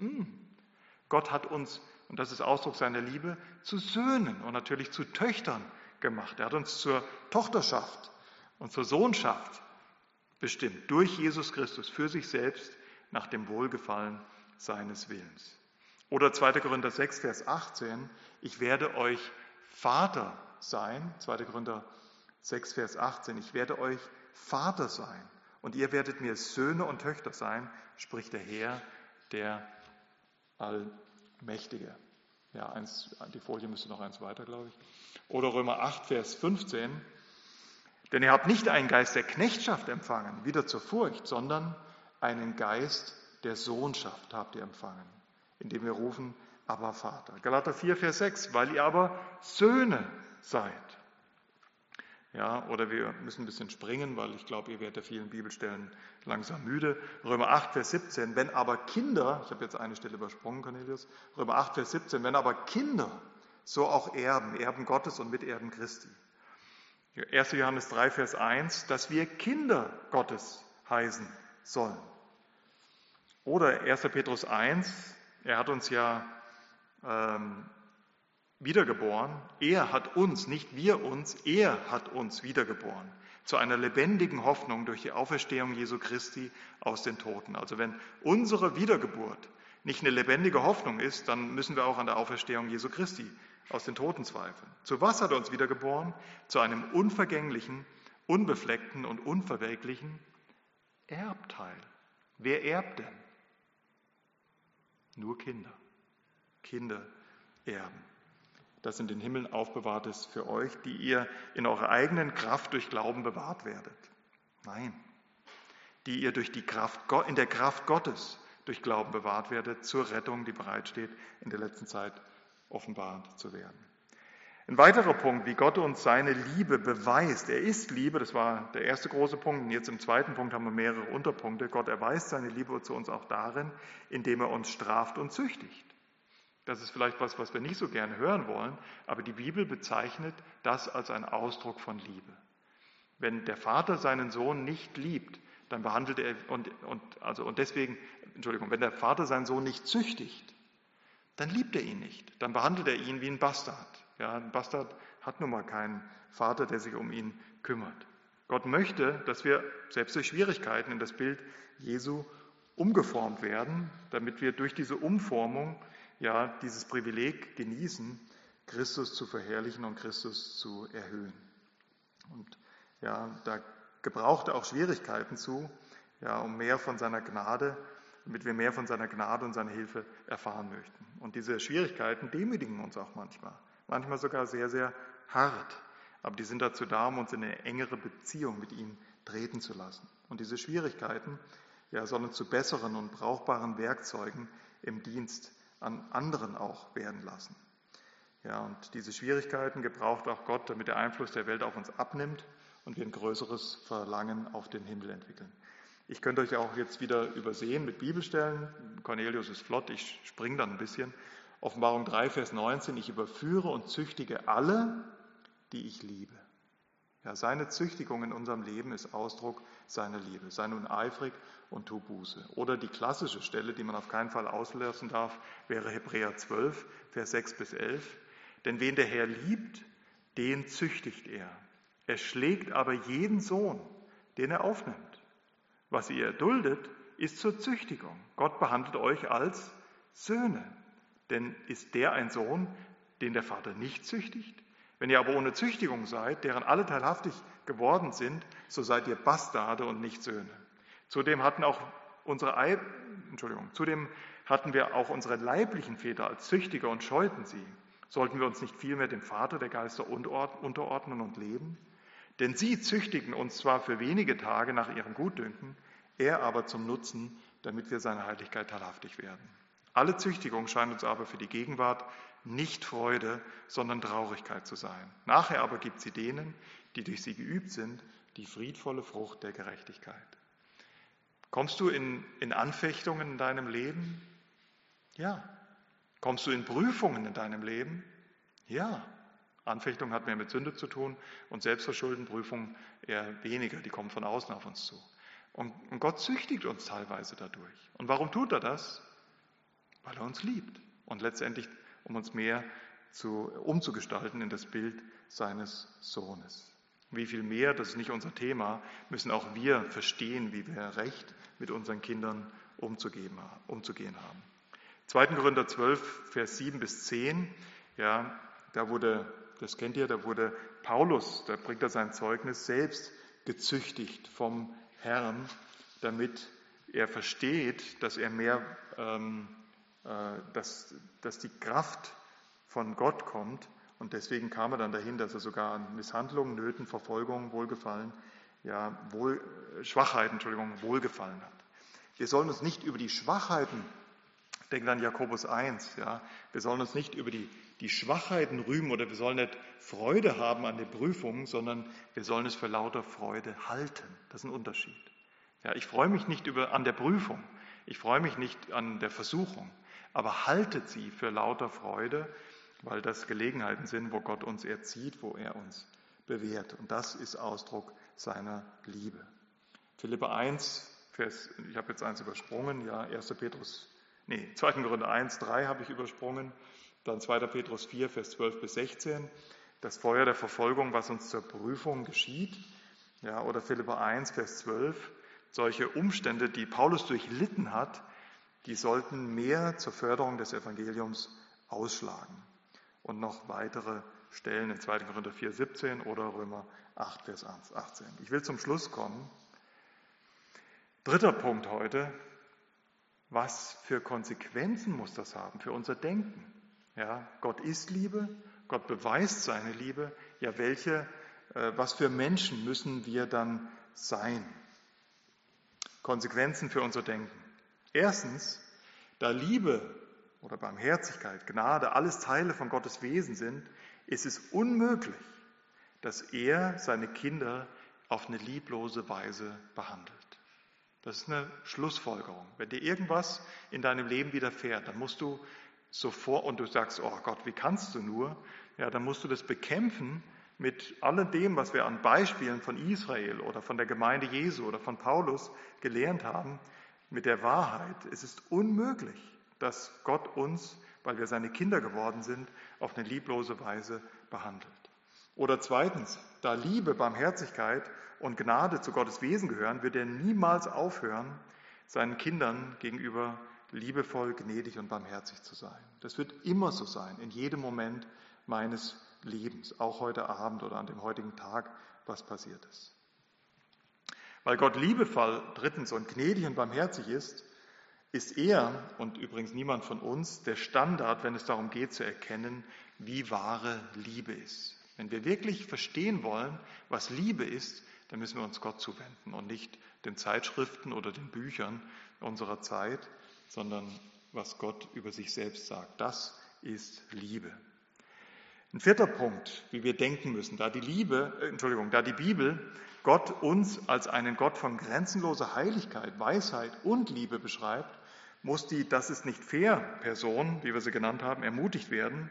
Gott hat uns, und das ist Ausdruck seiner Liebe, zu Söhnen und natürlich zu Töchtern gemacht. Er hat uns zur Tochterschaft und zur Sohnschaft bestimmt, durch Jesus Christus, für sich selbst, nach dem Wohlgefallen seines Willens. Oder 2. Korinther 6, Vers 18, ich werde euch Vater sein, 2. Korinther 6, Vers 18, ich werde euch Vater sein und ihr werdet mir Söhne und Töchter sein, spricht der Herr, der Allmächtige. Ja, die Folie müsste noch eins weiter, glaube ich. Oder Römer 8, Vers 15, denn ihr habt nicht einen Geist der Knechtschaft empfangen, wieder zur Furcht, sondern einen Geist der Sohnschaft habt ihr empfangen, indem wir rufen, aber Vater. Galater 4, Vers 6, weil ihr aber Söhne seid. Ja, oder wir müssen ein bisschen springen, weil ich glaube, ihr werdet der vielen Bibelstellen langsam müde. Römer 8, Vers 17, wenn aber Kinder, ich habe jetzt eine Stelle übersprungen, Cornelius, Römer 8, Vers 17, wenn aber Kinder, so auch Erben, Erben Gottes und Miterben Christi. 1. Johannes 3, Vers 1, dass wir Kinder Gottes heißen sollen. Oder 1. Petrus 1, er hat uns ja wiedergeboren. Er hat uns, nicht wir uns, er hat uns wiedergeboren. Zu einer lebendigen Hoffnung durch die Auferstehung Jesu Christi aus den Toten. Also wenn unsere Wiedergeburt nicht eine lebendige Hoffnung ist, dann müssen wir auch an der Auferstehung Jesu Christi aus den Toten zweifeln. Zu was hat er uns wiedergeboren? Zu einem unvergänglichen, unbefleckten und unverwelklichen Erbteil. Wer erbt denn? Nur Kinder. Kinder erben. Das in den Himmeln aufbewahrt ist für euch, die ihr in eurer eigenen Kraft durch Glauben bewahrt werdet. Nein, die ihr in der Kraft Gottes durch Glauben bewahrt werdet, zur Rettung, die bereitsteht, in der letzten Zeit offenbart zu werden. Ein weiterer Punkt, wie Gott uns seine Liebe beweist. Er ist Liebe, das war der erste große Punkt. Und jetzt im zweiten Punkt haben wir mehrere Unterpunkte. Gott erweist seine Liebe zu uns auch darin, indem er uns straft und züchtigt. Das ist vielleicht was wir nicht so gerne hören wollen, aber die Bibel bezeichnet das als einen Ausdruck von Liebe. Wenn der Vater seinen Sohn nicht liebt, dann behandelt er, wenn der Vater seinen Sohn nicht züchtigt, dann liebt er ihn nicht. Dann behandelt er ihn wie ein Bastard. Ja, ein Bastard hat nun mal keinen Vater, der sich um ihn kümmert. Gott möchte, dass wir selbst durch Schwierigkeiten in das Bild Jesu umgeformt werden, damit wir durch diese Umformung dieses Privileg genießen, Christus zu verherrlichen und Christus zu erhöhen. Und da gebraucht er auch Schwierigkeiten zu, um mehr von seiner Gnade, damit wir mehr von seiner Gnade und seiner Hilfe erfahren möchten. Und diese Schwierigkeiten demütigen uns auch manchmal sogar sehr, sehr hart. Aber die sind dazu da, um uns in eine engere Beziehung mit ihm treten zu lassen. Und diese Schwierigkeiten sollen uns zu besseren und brauchbaren Werkzeugen im Dienst an anderen auch werden lassen. Ja, und diese Schwierigkeiten gebraucht auch Gott, damit der Einfluss der Welt auf uns abnimmt und wir ein größeres Verlangen auf den Himmel entwickeln. Ich könnte euch auch jetzt wieder übersehen mit Bibelstellen. Cornelius ist flott, ich springe dann ein bisschen. Offenbarung 3, Vers 19, ich überführe und züchtige alle, die ich liebe. Ja, seine Züchtigung in unserem Leben ist Ausdruck seiner Liebe. Sei nun eifrig und tu Buße. Oder die klassische Stelle, die man auf keinen Fall auslassen darf, wäre Hebräer 12, Vers 6 bis 11. Denn wen der Herr liebt, den züchtigt er. Er schlägt aber jeden Sohn, den er aufnimmt. Was ihr erduldet, ist zur Züchtigung. Gott behandelt euch als Söhne. Denn ist der ein Sohn, den der Vater nicht züchtigt? Wenn ihr aber ohne Züchtigung seid, deren alle teilhaftig geworden sind, so seid ihr Bastarde und nicht Söhne. Zudem hatten auch Zudem hatten wir auch unsere leiblichen Väter als Züchtiger und scheuten sie. Sollten wir uns nicht vielmehr dem Vater der Geister unterordnen und leben? Denn sie züchtigten uns zwar für wenige Tage nach ihrem Gutdünken, er aber zum Nutzen, damit wir seiner Heiligkeit teilhaftig werden. Alle Züchtigung scheint uns aber für die Gegenwart nicht Freude, sondern Traurigkeit zu sein. Nachher aber gibt sie denen, die durch sie geübt sind, die friedvolle Frucht der Gerechtigkeit. Kommst du in Anfechtungen in deinem Leben? Ja. Kommst du in Prüfungen in deinem Leben? Ja. Anfechtung hat mehr mit Sünde zu tun und Selbstverschulden, Prüfungen eher weniger, die kommen von außen auf uns zu. Und Gott züchtigt uns teilweise dadurch. Und warum tut er das? Weil er uns liebt und letztendlich, um uns mehr umzugestalten in das Bild seines Sohnes. Wie viel mehr, das ist nicht unser Thema, müssen auch wir verstehen, wie wir Recht mit unseren Kindern umzugehen haben. 2. Korinther 12, Vers 7 bis 10, ja, da wurde Paulus, da bringt er sein Zeugnis, selbst gezüchtigt vom Herrn, damit er versteht, dass er mehr, dass die Kraft von Gott kommt. Und deswegen kam er dann dahin, dass er sogar an Misshandlungen, Nöten, Verfolgungen, Schwachheiten, wohlgefallen hat. Wir sollen uns nicht über die Schwachheiten, denken an Jakobus 1, ja, wir sollen uns nicht über die Schwachheiten rühmen oder wir sollen nicht Freude haben an den Prüfungen, sondern wir sollen es für lauter Freude halten. Das ist ein Unterschied. Ja, ich freue mich nicht an der Prüfung, ich freue mich nicht an der Versuchung, aber haltet sie für lauter Freude, weil das Gelegenheiten sind, wo Gott uns erzieht, wo er uns bewährt. Und das ist Ausdruck seiner Liebe. Philipper 1, ich habe jetzt eins übersprungen, ja, 2. Korinther 1, 3 habe ich übersprungen, dann 2. Petrus 4, Vers 12 bis 16, das Feuer der Verfolgung, was uns zur Prüfung geschieht, ja, oder Philipper 1, Vers 12, solche Umstände, die Paulus durchlitten hat, die sollten mehr zur Förderung des Evangeliums ausschlagen. Und noch weitere Stellen in 2. Korinther 4, 17 oder Römer 8, Vers 18. Ich will zum Schluss kommen. 3. Punkt heute. Was für Konsequenzen muss das haben für unser Denken? Ja, Gott ist Liebe, Gott beweist seine Liebe. Ja, was für Menschen müssen wir dann sein? Konsequenzen für unser Denken. Erstens, da Liebe oder Barmherzigkeit, Gnade, alles Teile von Gottes Wesen sind, ist es unmöglich, dass er seine Kinder auf eine lieblose Weise behandelt. Das ist eine Schlussfolgerung. Wenn dir irgendwas in deinem Leben widerfährt, dann musst du sofort, und du sagst, oh Gott, wie kannst du nur? Ja, dann musst du das bekämpfen mit alledem, was wir an Beispielen von Israel oder von der Gemeinde Jesu oder von Paulus gelernt haben, mit der Wahrheit. Es ist unmöglich, dass Gott uns, weil wir seine Kinder geworden sind, auf eine lieblose Weise behandelt. Oder zweitens, da Liebe, Barmherzigkeit und Gnade zu Gottes Wesen gehören, wird er niemals aufhören, seinen Kindern gegenüber liebevoll, gnädig und barmherzig zu sein. Das wird immer so sein, in jedem Moment meines Lebens, auch heute Abend oder an dem heutigen Tag, was passiert ist. Weil Gott liebevoll, drittens, und gnädig und barmherzig ist er, und übrigens niemand von uns, der Standard, wenn es darum geht zu erkennen, wie wahre Liebe ist. Wenn wir wirklich verstehen wollen, was Liebe ist, dann müssen wir uns Gott zuwenden und nicht den Zeitschriften oder den Büchern unserer Zeit, sondern was Gott über sich selbst sagt. Das ist Liebe. Ein 4. Punkt, wie wir denken müssen, da die Bibel Gott uns als einen Gott von grenzenloser Heiligkeit, Weisheit und Liebe beschreibt, muss die "Das ist nicht fair" Person, wie wir sie genannt haben, ermutigt werden,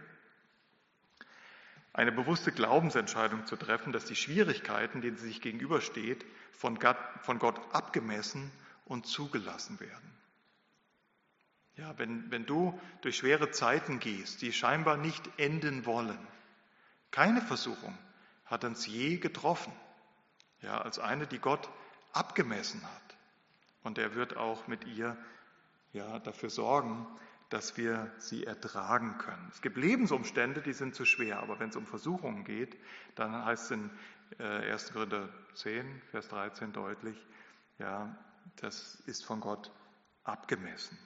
eine bewusste Glaubensentscheidung zu treffen, dass die Schwierigkeiten, denen sie sich gegenübersteht, von Gott abgemessen und zugelassen werden. Ja, wenn du durch schwere Zeiten gehst, die scheinbar nicht enden wollen, keine Versuchung hat uns je getroffen, ja, als eine, die Gott abgemessen hat. Und er wird auch mit ihr dafür sorgen, dass wir sie ertragen können. Es gibt Lebensumstände, die sind zu schwer, aber wenn es um Versuchungen geht, dann heißt es in 1. Korinther 10, Vers 13 deutlich, ja, das ist von Gott abgemessen.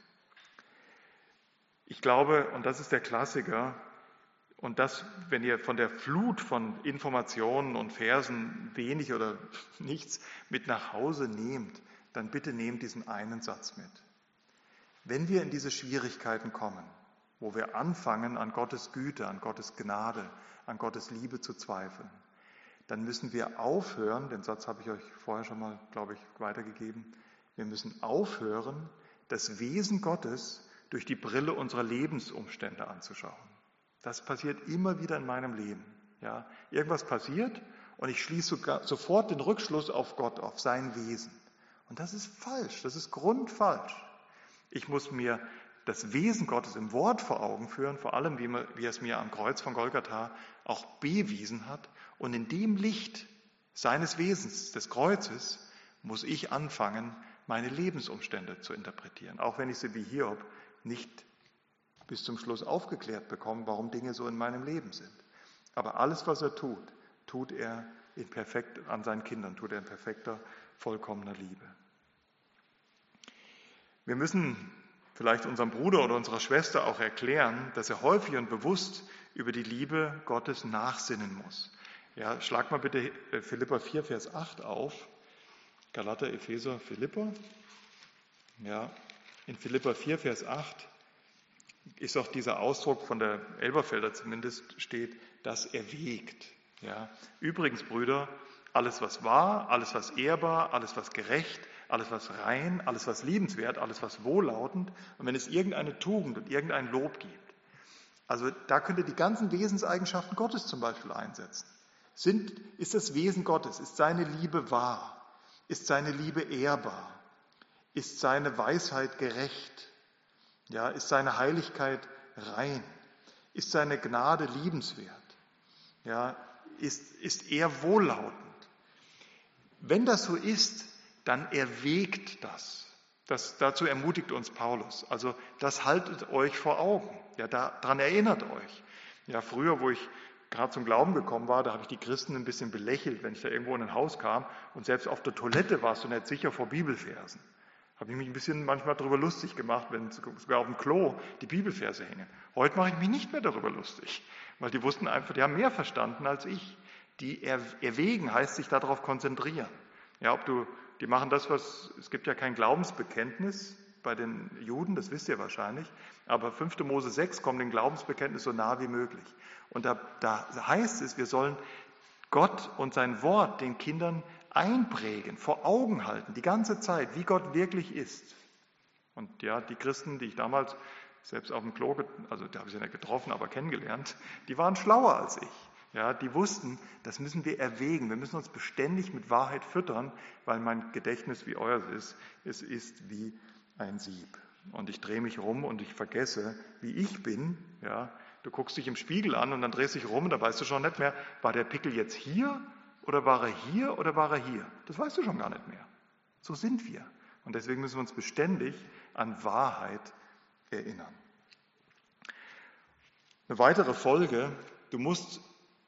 Ich glaube, und das ist der Klassiker, und das, wenn ihr von der Flut von Informationen und Versen wenig oder nichts mit nach Hause nehmt, dann bitte nehmt diesen einen Satz mit. Wenn wir in diese Schwierigkeiten kommen, wo wir anfangen, an Gottes Güte, an Gottes Gnade, an Gottes Liebe zu zweifeln, dann müssen wir aufhören, den Satz habe ich euch vorher schon mal, glaube ich, weitergegeben, wir müssen aufhören, das Wesen Gottes durch die Brille unserer Lebensumstände anzuschauen. Das passiert immer wieder in meinem Leben. Ja, irgendwas passiert und ich schließe sofort den Rückschluss auf Gott, auf sein Wesen. Und das ist falsch, das ist grundfalsch. Ich muss mir das Wesen Gottes im Wort vor Augen führen, vor allem wie er es mir am Kreuz von Golgatha auch bewiesen hat. Und in dem Licht seines Wesens, des Kreuzes, muss ich anfangen, meine Lebensumstände zu interpretieren. Auch wenn ich sie wie Hiob nicht bis zum Schluss aufgeklärt bekomme, warum Dinge so in meinem Leben sind. Aber alles, was er tut, tut er an seinen Kindern, tut er in perfekter, vollkommener Liebe. Wir müssen vielleicht unserem Bruder oder unserer Schwester auch erklären, dass er häufig und bewusst über die Liebe Gottes nachsinnen muss. Ja, schlag mal bitte Philipper 4, Vers 8 auf. Galater, Epheser, Philipper. Ja, in Philipper 4, Vers 8 ist auch dieser Ausdruck von der Elberfelder zumindest steht, das erwägt. Ja. Übrigens, Brüder, alles was wahr, alles was ehrbar, alles was gerecht, alles was rein, alles was liebenswert, alles was wohllautend und wenn es irgendeine Tugend und irgendein Lob gibt. Also da könnt ihr die ganzen Wesenseigenschaften Gottes zum Beispiel einsetzen. Ist das Wesen Gottes, ist seine Liebe wahr, ist seine Liebe ehrbar, ist seine Weisheit gerecht, ja, ist seine Heiligkeit rein, ist seine Gnade liebenswert, ja, ist er wohllautend. Wenn das so ist, dann erwägt das. Dazu ermutigt uns Paulus. Also das haltet euch vor Augen. Ja, daran erinnert euch. Ja, früher, wo ich gerade zum Glauben gekommen war, da habe ich die Christen ein bisschen belächelt, wenn ich da irgendwo in ein Haus kam und selbst auf der Toilette warst du nicht sicher vor Bibelversen. Habe ich mich ein bisschen manchmal darüber lustig gemacht, wenn sogar auf dem Klo die Bibelverse hängen. Heute mache ich mich nicht mehr darüber lustig, weil die wussten einfach, die haben mehr verstanden als ich. Die erwägen heißt sich darauf konzentrieren. Ja, die machen das, es gibt ja kein Glaubensbekenntnis bei den Juden, das wisst ihr wahrscheinlich, aber 5. Mose 6 kommt dem Glaubensbekenntnis so nah wie möglich. Und da heißt es, wir sollen Gott und sein Wort den Kindern einprägen, vor Augen halten, die ganze Zeit, wie Gott wirklich ist. Und ja, die Christen, die ich damals selbst auf dem Klo, also da habe ich sie nicht getroffen, aber kennengelernt, die waren schlauer als ich. Ja, die wussten, das müssen wir erwägen. Wir müssen uns beständig mit Wahrheit füttern, weil mein Gedächtnis wie euer ist. Es ist wie ein Sieb. Und ich drehe mich rum und ich vergesse, wie ich bin. Ja, du guckst dich im Spiegel an und dann drehst dich rum und da weißt du schon nicht mehr, war der Pickel jetzt hier oder war er hier oder war er hier? Das weißt du schon gar nicht mehr. So sind wir. Und deswegen müssen wir uns beständig an Wahrheit erinnern. Eine weitere Folge, du musst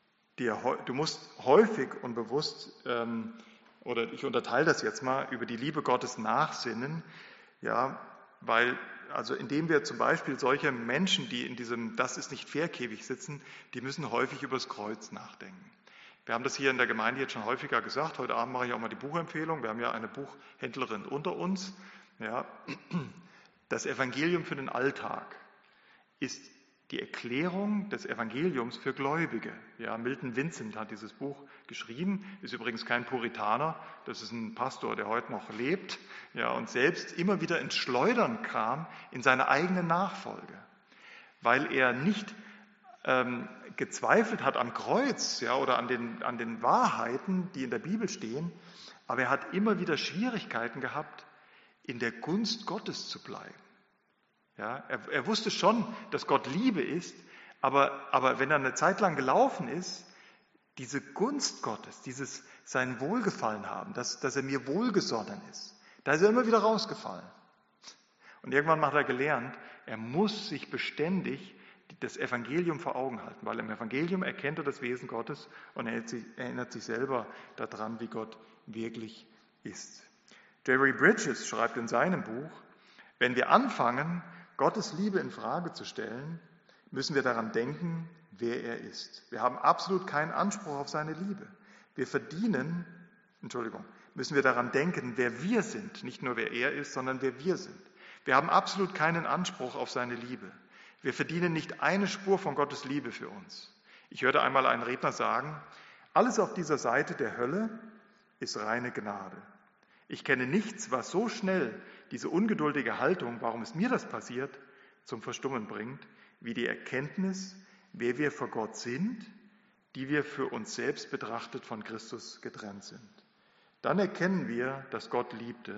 häufig und bewusst, oder ich unterteile das jetzt mal, über die Liebe Gottes nachsinnen, ja, weil, also indem wir zum Beispiel solche Menschen, die in diesem Das ist nicht fair Käfig sitzen, die müssen häufig über das Kreuz nachdenken. Wir haben das hier in der Gemeinde jetzt schon häufiger gesagt, heute Abend mache ich auch mal die Buchempfehlung, wir haben ja eine Buchhändlerin unter uns, ja. Das Evangelium für den Alltag ist die Erklärung des Evangeliums für Gläubige. Ja, Milton Vincent hat dieses Buch geschrieben, ist übrigens kein Puritaner, das ist ein Pastor, der heute noch lebt, ja, und selbst immer wieder ins Schleudern kam in seine eigene Nachfolge, weil er nicht gezweifelt hat am Kreuz, ja, oder an den Wahrheiten, die in der Bibel stehen, aber er hat immer wieder Schwierigkeiten gehabt, in der Gunst Gottes zu bleiben. Ja, er wusste schon, dass Gott Liebe ist, aber wenn er eine Zeit lang gelaufen ist, diese Gunst Gottes, dieses sein Wohlgefallen haben, dass er mir wohlgesonnen ist, da ist er immer wieder rausgefallen. Und irgendwann hat er gelernt, er muss sich beständig das Evangelium vor Augen halten, weil im Evangelium erkennt er das Wesen Gottes und er erinnert sich selber daran, wie Gott wirklich ist. Jerry Bridges schreibt in seinem Buch, Wenn wir anfangen, Gottes Liebe in Frage zu stellen, müssen wir daran denken, wer er ist. Wir haben absolut keinen Anspruch auf seine Liebe. Müssen wir daran denken, wer wir sind. Nicht nur wer er ist, sondern wer wir sind. Wir haben absolut keinen Anspruch auf seine Liebe. Wir verdienen nicht eine Spur von Gottes Liebe für uns. Ich hörte einmal einen Redner sagen, alles auf dieser Seite der Hölle ist reine Gnade. Ich kenne nichts, was so schnell diese ungeduldige Haltung, warum ist mir das passiert, zum Verstummen bringt, wie die Erkenntnis, wer wir vor Gott sind, die wir für uns selbst betrachtet von Christus getrennt sind. Dann erkennen wir, dass Gott liebte,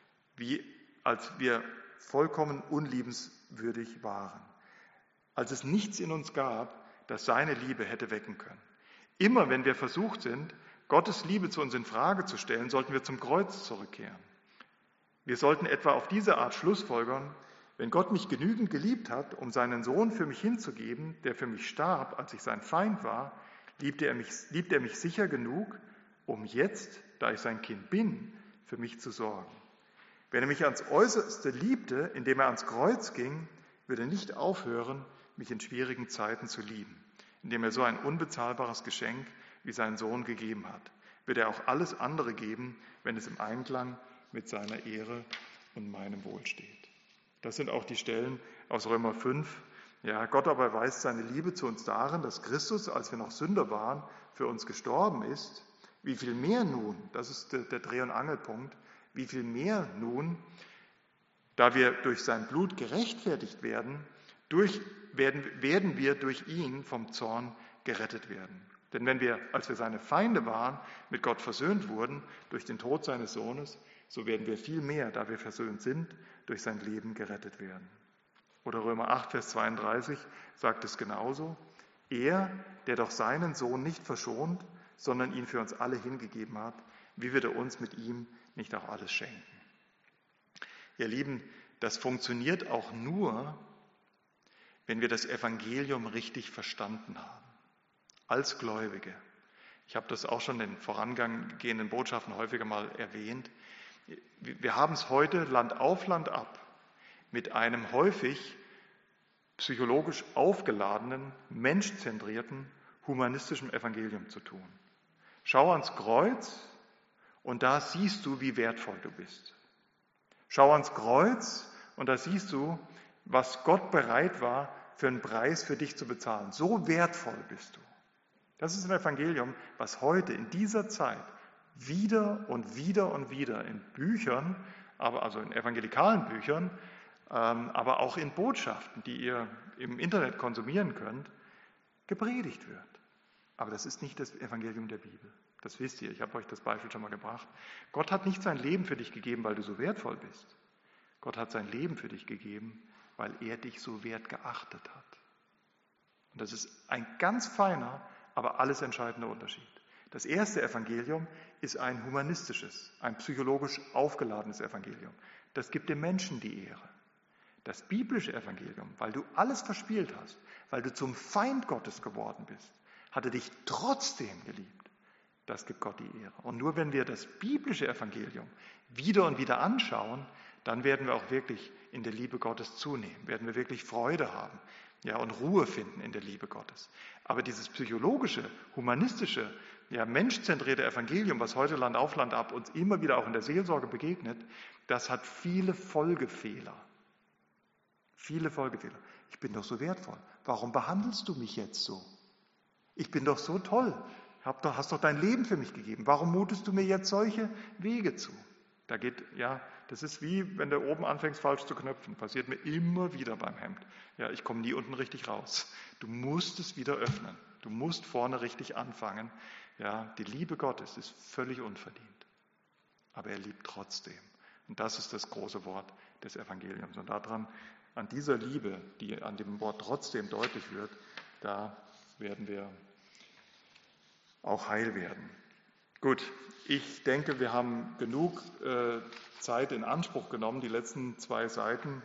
als wir vollkommen unliebenswürdig waren. Als es nichts in uns gab, das seine Liebe hätte wecken können. Immer wenn wir versucht sind, Gottes Liebe zu uns in Frage zu stellen, sollten wir zum Kreuz zurückkehren. Wir sollten etwa auf diese Art schlussfolgern, wenn Gott mich genügend geliebt hat, um seinen Sohn für mich hinzugeben, der für mich starb, als ich sein Feind war, liebt er mich sicher genug, um jetzt, da ich sein Kind bin, für mich zu sorgen. Wenn er mich ans Äußerste liebte, indem er ans Kreuz ging, würde er nicht aufhören, mich in schwierigen Zeiten zu lieben. Indem er so ein unbezahlbares Geschenk wie seinen Sohn gegeben hat, wird er auch alles andere geben, wenn es im Einklang mit seiner Ehre und meinem Wohl steht. Das sind auch die Stellen aus Römer 5. Ja, Gott aber erweist seine Liebe zu uns darin, dass Christus, als wir noch Sünder waren, für uns gestorben ist. Wie viel mehr nun, das ist der Dreh- und Angelpunkt, wie viel mehr nun, da wir durch sein Blut gerechtfertigt werden, werden wir durch ihn vom Zorn gerettet werden. Denn wenn wir, als wir seine Feinde waren, mit Gott versöhnt wurden durch den Tod seines Sohnes, so werden wir viel mehr, da wir versöhnt sind, durch sein Leben gerettet werden. Oder Römer 8, Vers 32 sagt es genauso. Er, der doch seinen Sohn nicht verschont, sondern ihn für uns alle hingegeben hat, wie wird er uns mit ihm nicht auch alles schenken? Ihr Lieben, das funktioniert auch nur, wenn wir das Evangelium richtig verstanden haben, als Gläubige. Ich habe das auch schon in vorangehenden Botschaften häufiger mal erwähnt. Wir haben es heute Land auf Land ab mit einem häufig psychologisch aufgeladenen, menschzentrierten, humanistischen Evangelium zu tun. Schau ans Kreuz und da siehst du, wie wertvoll du bist. Schau ans Kreuz und da siehst du, was Gott bereit war, für einen Preis für dich zu bezahlen. So wertvoll bist du. Das ist ein Evangelium, was heute in dieser Zeit wieder und wieder und wieder in Büchern, also in evangelikalen Büchern, aber auch in Botschaften, die ihr im Internet konsumieren könnt, gepredigt wird. Aber das ist nicht das Evangelium der Bibel. Das wisst ihr, ich habe euch das Beispiel schon mal gebracht. Gott hat nicht sein Leben für dich gegeben, weil du so wertvoll bist. Gott hat sein Leben für dich gegeben, weil er dich so wertgeachtet hat. Und das ist ein ganz feiner, aber alles entscheidender Unterschied. Das erste Evangelium ist ein humanistisches, ein psychologisch aufgeladenes Evangelium. Das gibt dem Menschen die Ehre. Das biblische Evangelium, weil du alles verspielt hast, weil du zum Feind Gottes geworden bist, hat er dich trotzdem geliebt. Das gibt Gott die Ehre. Und nur wenn wir das biblische Evangelium wieder und wieder anschauen, dann werden wir auch wirklich in der Liebe Gottes zunehmen, werden wir wirklich Freude haben, ja, und Ruhe finden in der Liebe Gottes. Aber dieses psychologische, humanistische, ja, menschzentrierte Evangelium, was heute Land auf Land ab uns immer wieder auch in der Seelsorge begegnet, das hat viele Folgefehler. Viele Folgefehler. Ich bin doch so wertvoll. Warum behandelst du mich jetzt so? Ich bin doch so toll. Hast doch dein Leben für mich gegeben. Warum mutest du mir jetzt solche Wege zu? Das ist wie, wenn du oben anfängst, falsch zu knöpfen. Passiert mir immer wieder beim Hemd. Ja, ich komme nie unten richtig raus. Du musst es wieder öffnen. Du musst vorne richtig anfangen. Ja, die Liebe Gottes ist völlig unverdient. Aber er liebt trotzdem. Und das ist das große Wort des Evangeliums. Und an dieser Liebe, die an dem Wort trotzdem deutlich wird, da werden wir auch heil werden. Gut, ich denke, wir haben genug Zeit in Anspruch genommen, die letzten 2 Seiten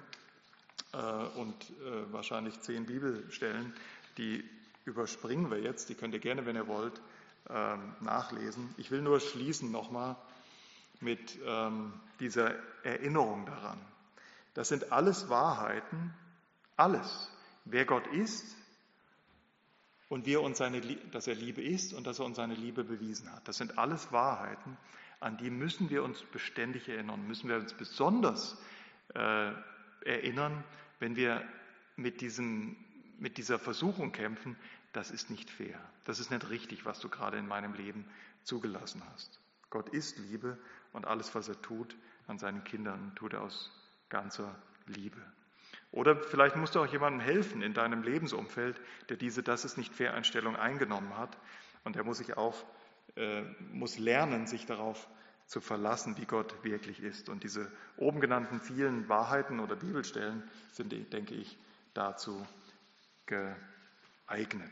und wahrscheinlich 10 Bibelstellen, die überspringen wir jetzt, die könnt ihr gerne, wenn ihr wollt, nachlesen. Ich will nur schließen nochmal mit dieser Erinnerung daran. Das sind alles Wahrheiten, alles. Wer Gott ist und dass er Liebe ist und dass er uns seine Liebe bewiesen hat. Das sind alles Wahrheiten, an die müssen wir uns beständig erinnern, müssen wir uns besonders erinnern, wenn wir mit dieser Versuchung kämpfen, das ist nicht fair, das ist nicht richtig, was du gerade in meinem Leben zugelassen hast. Gott ist Liebe und alles, was er tut an seinen Kindern, tut er aus ganzer Liebe. Oder vielleicht musst du auch jemandem helfen in deinem Lebensumfeld, der diese "Das ist nicht fair" Einstellung eingenommen hat, und der muss lernen, sich darauf zu verlassen, wie Gott wirklich ist. Und diese oben genannten vielen Wahrheiten oder Bibelstellen sind, denke ich, dazu geeignet.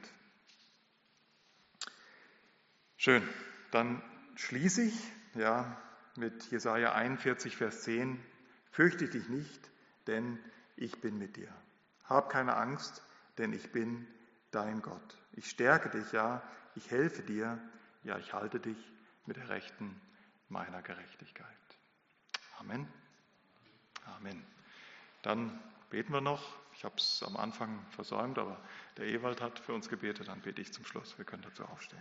Schön, dann schließe ich mit Jesaja 41, Vers 10. Fürchte dich nicht, denn ich bin mit dir. Hab keine Angst, denn ich bin dein Gott. Ich stärke dich, ich helfe dir, ich halte dich mit der Rechten meiner Gerechtigkeit. Amen. Amen. Dann beten wir noch. Ich habe es am Anfang versäumt, aber der Ewald hat für uns gebetet. Dann bete ich zum Schluss. Wir können dazu aufstehen.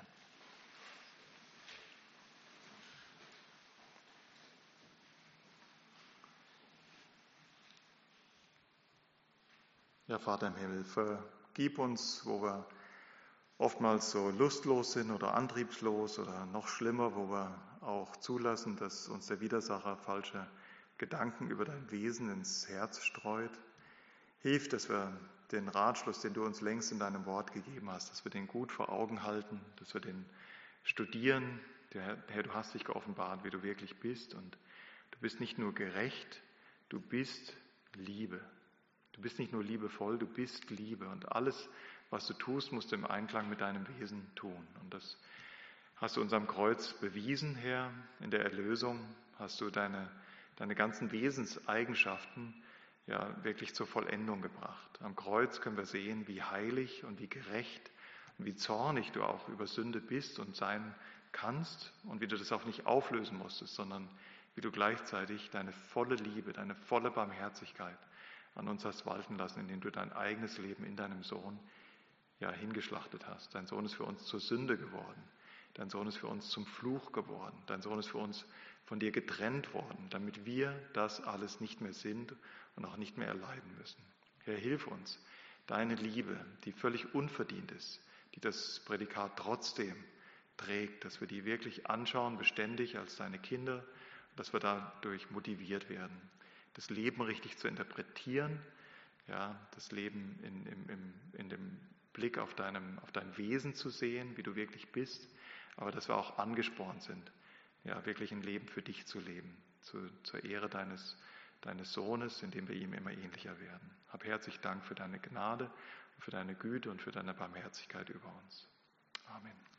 Ja, Vater im Himmel, vergib uns, wo wir oftmals so lustlos sind oder antriebslos oder noch schlimmer, wo wir auch zulassen, dass uns der Widersacher falsche Gedanken über dein Wesen ins Herz streut. Hilf, dass wir den Ratschluss, den du uns längst in deinem Wort gegeben hast, dass wir den gut vor Augen halten, dass wir den studieren. Herr, du hast dich geoffenbart, wie du wirklich bist, und du bist nicht nur gerecht, du bist Liebe. Du bist nicht nur liebevoll, du bist Liebe, und alles, was du tust, musst du im Einklang mit deinem Wesen tun. Und das hast du uns am Kreuz bewiesen, Herr. In der Erlösung hast du deine ganzen Wesenseigenschaften wirklich zur Vollendung gebracht. Am Kreuz können wir sehen, wie heilig und wie gerecht und wie zornig du auch über Sünde bist und sein kannst, und wie du das auch nicht auflösen musstest, sondern wie du gleichzeitig deine volle Liebe, deine volle Barmherzigkeit an uns hast walten lassen, indem du dein eigenes Leben in deinem Sohn hingeschlachtet hast. Dein Sohn ist für uns zur Sünde geworden. Dein Sohn ist für uns zum Fluch geworden. Dein Sohn ist für uns von dir getrennt worden, damit wir das alles nicht mehr sind und auch nicht mehr erleiden müssen. Herr, hilf uns, deine Liebe, die völlig unverdient ist, die das Prädikat trotzdem trägt, dass wir die wirklich anschauen, beständig als deine Kinder, dass wir dadurch motiviert werden, das Leben richtig zu interpretieren, das Leben in dem Blick auf dein Wesen zu sehen, wie du wirklich bist, aber dass wir auch angespornt sind, wirklich ein Leben für dich zu leben, zur Ehre deines Sohnes, indem wir ihm immer ähnlicher werden. Hab herzlich Dank für deine Gnade, für deine Güte und für deine Barmherzigkeit über uns. Amen.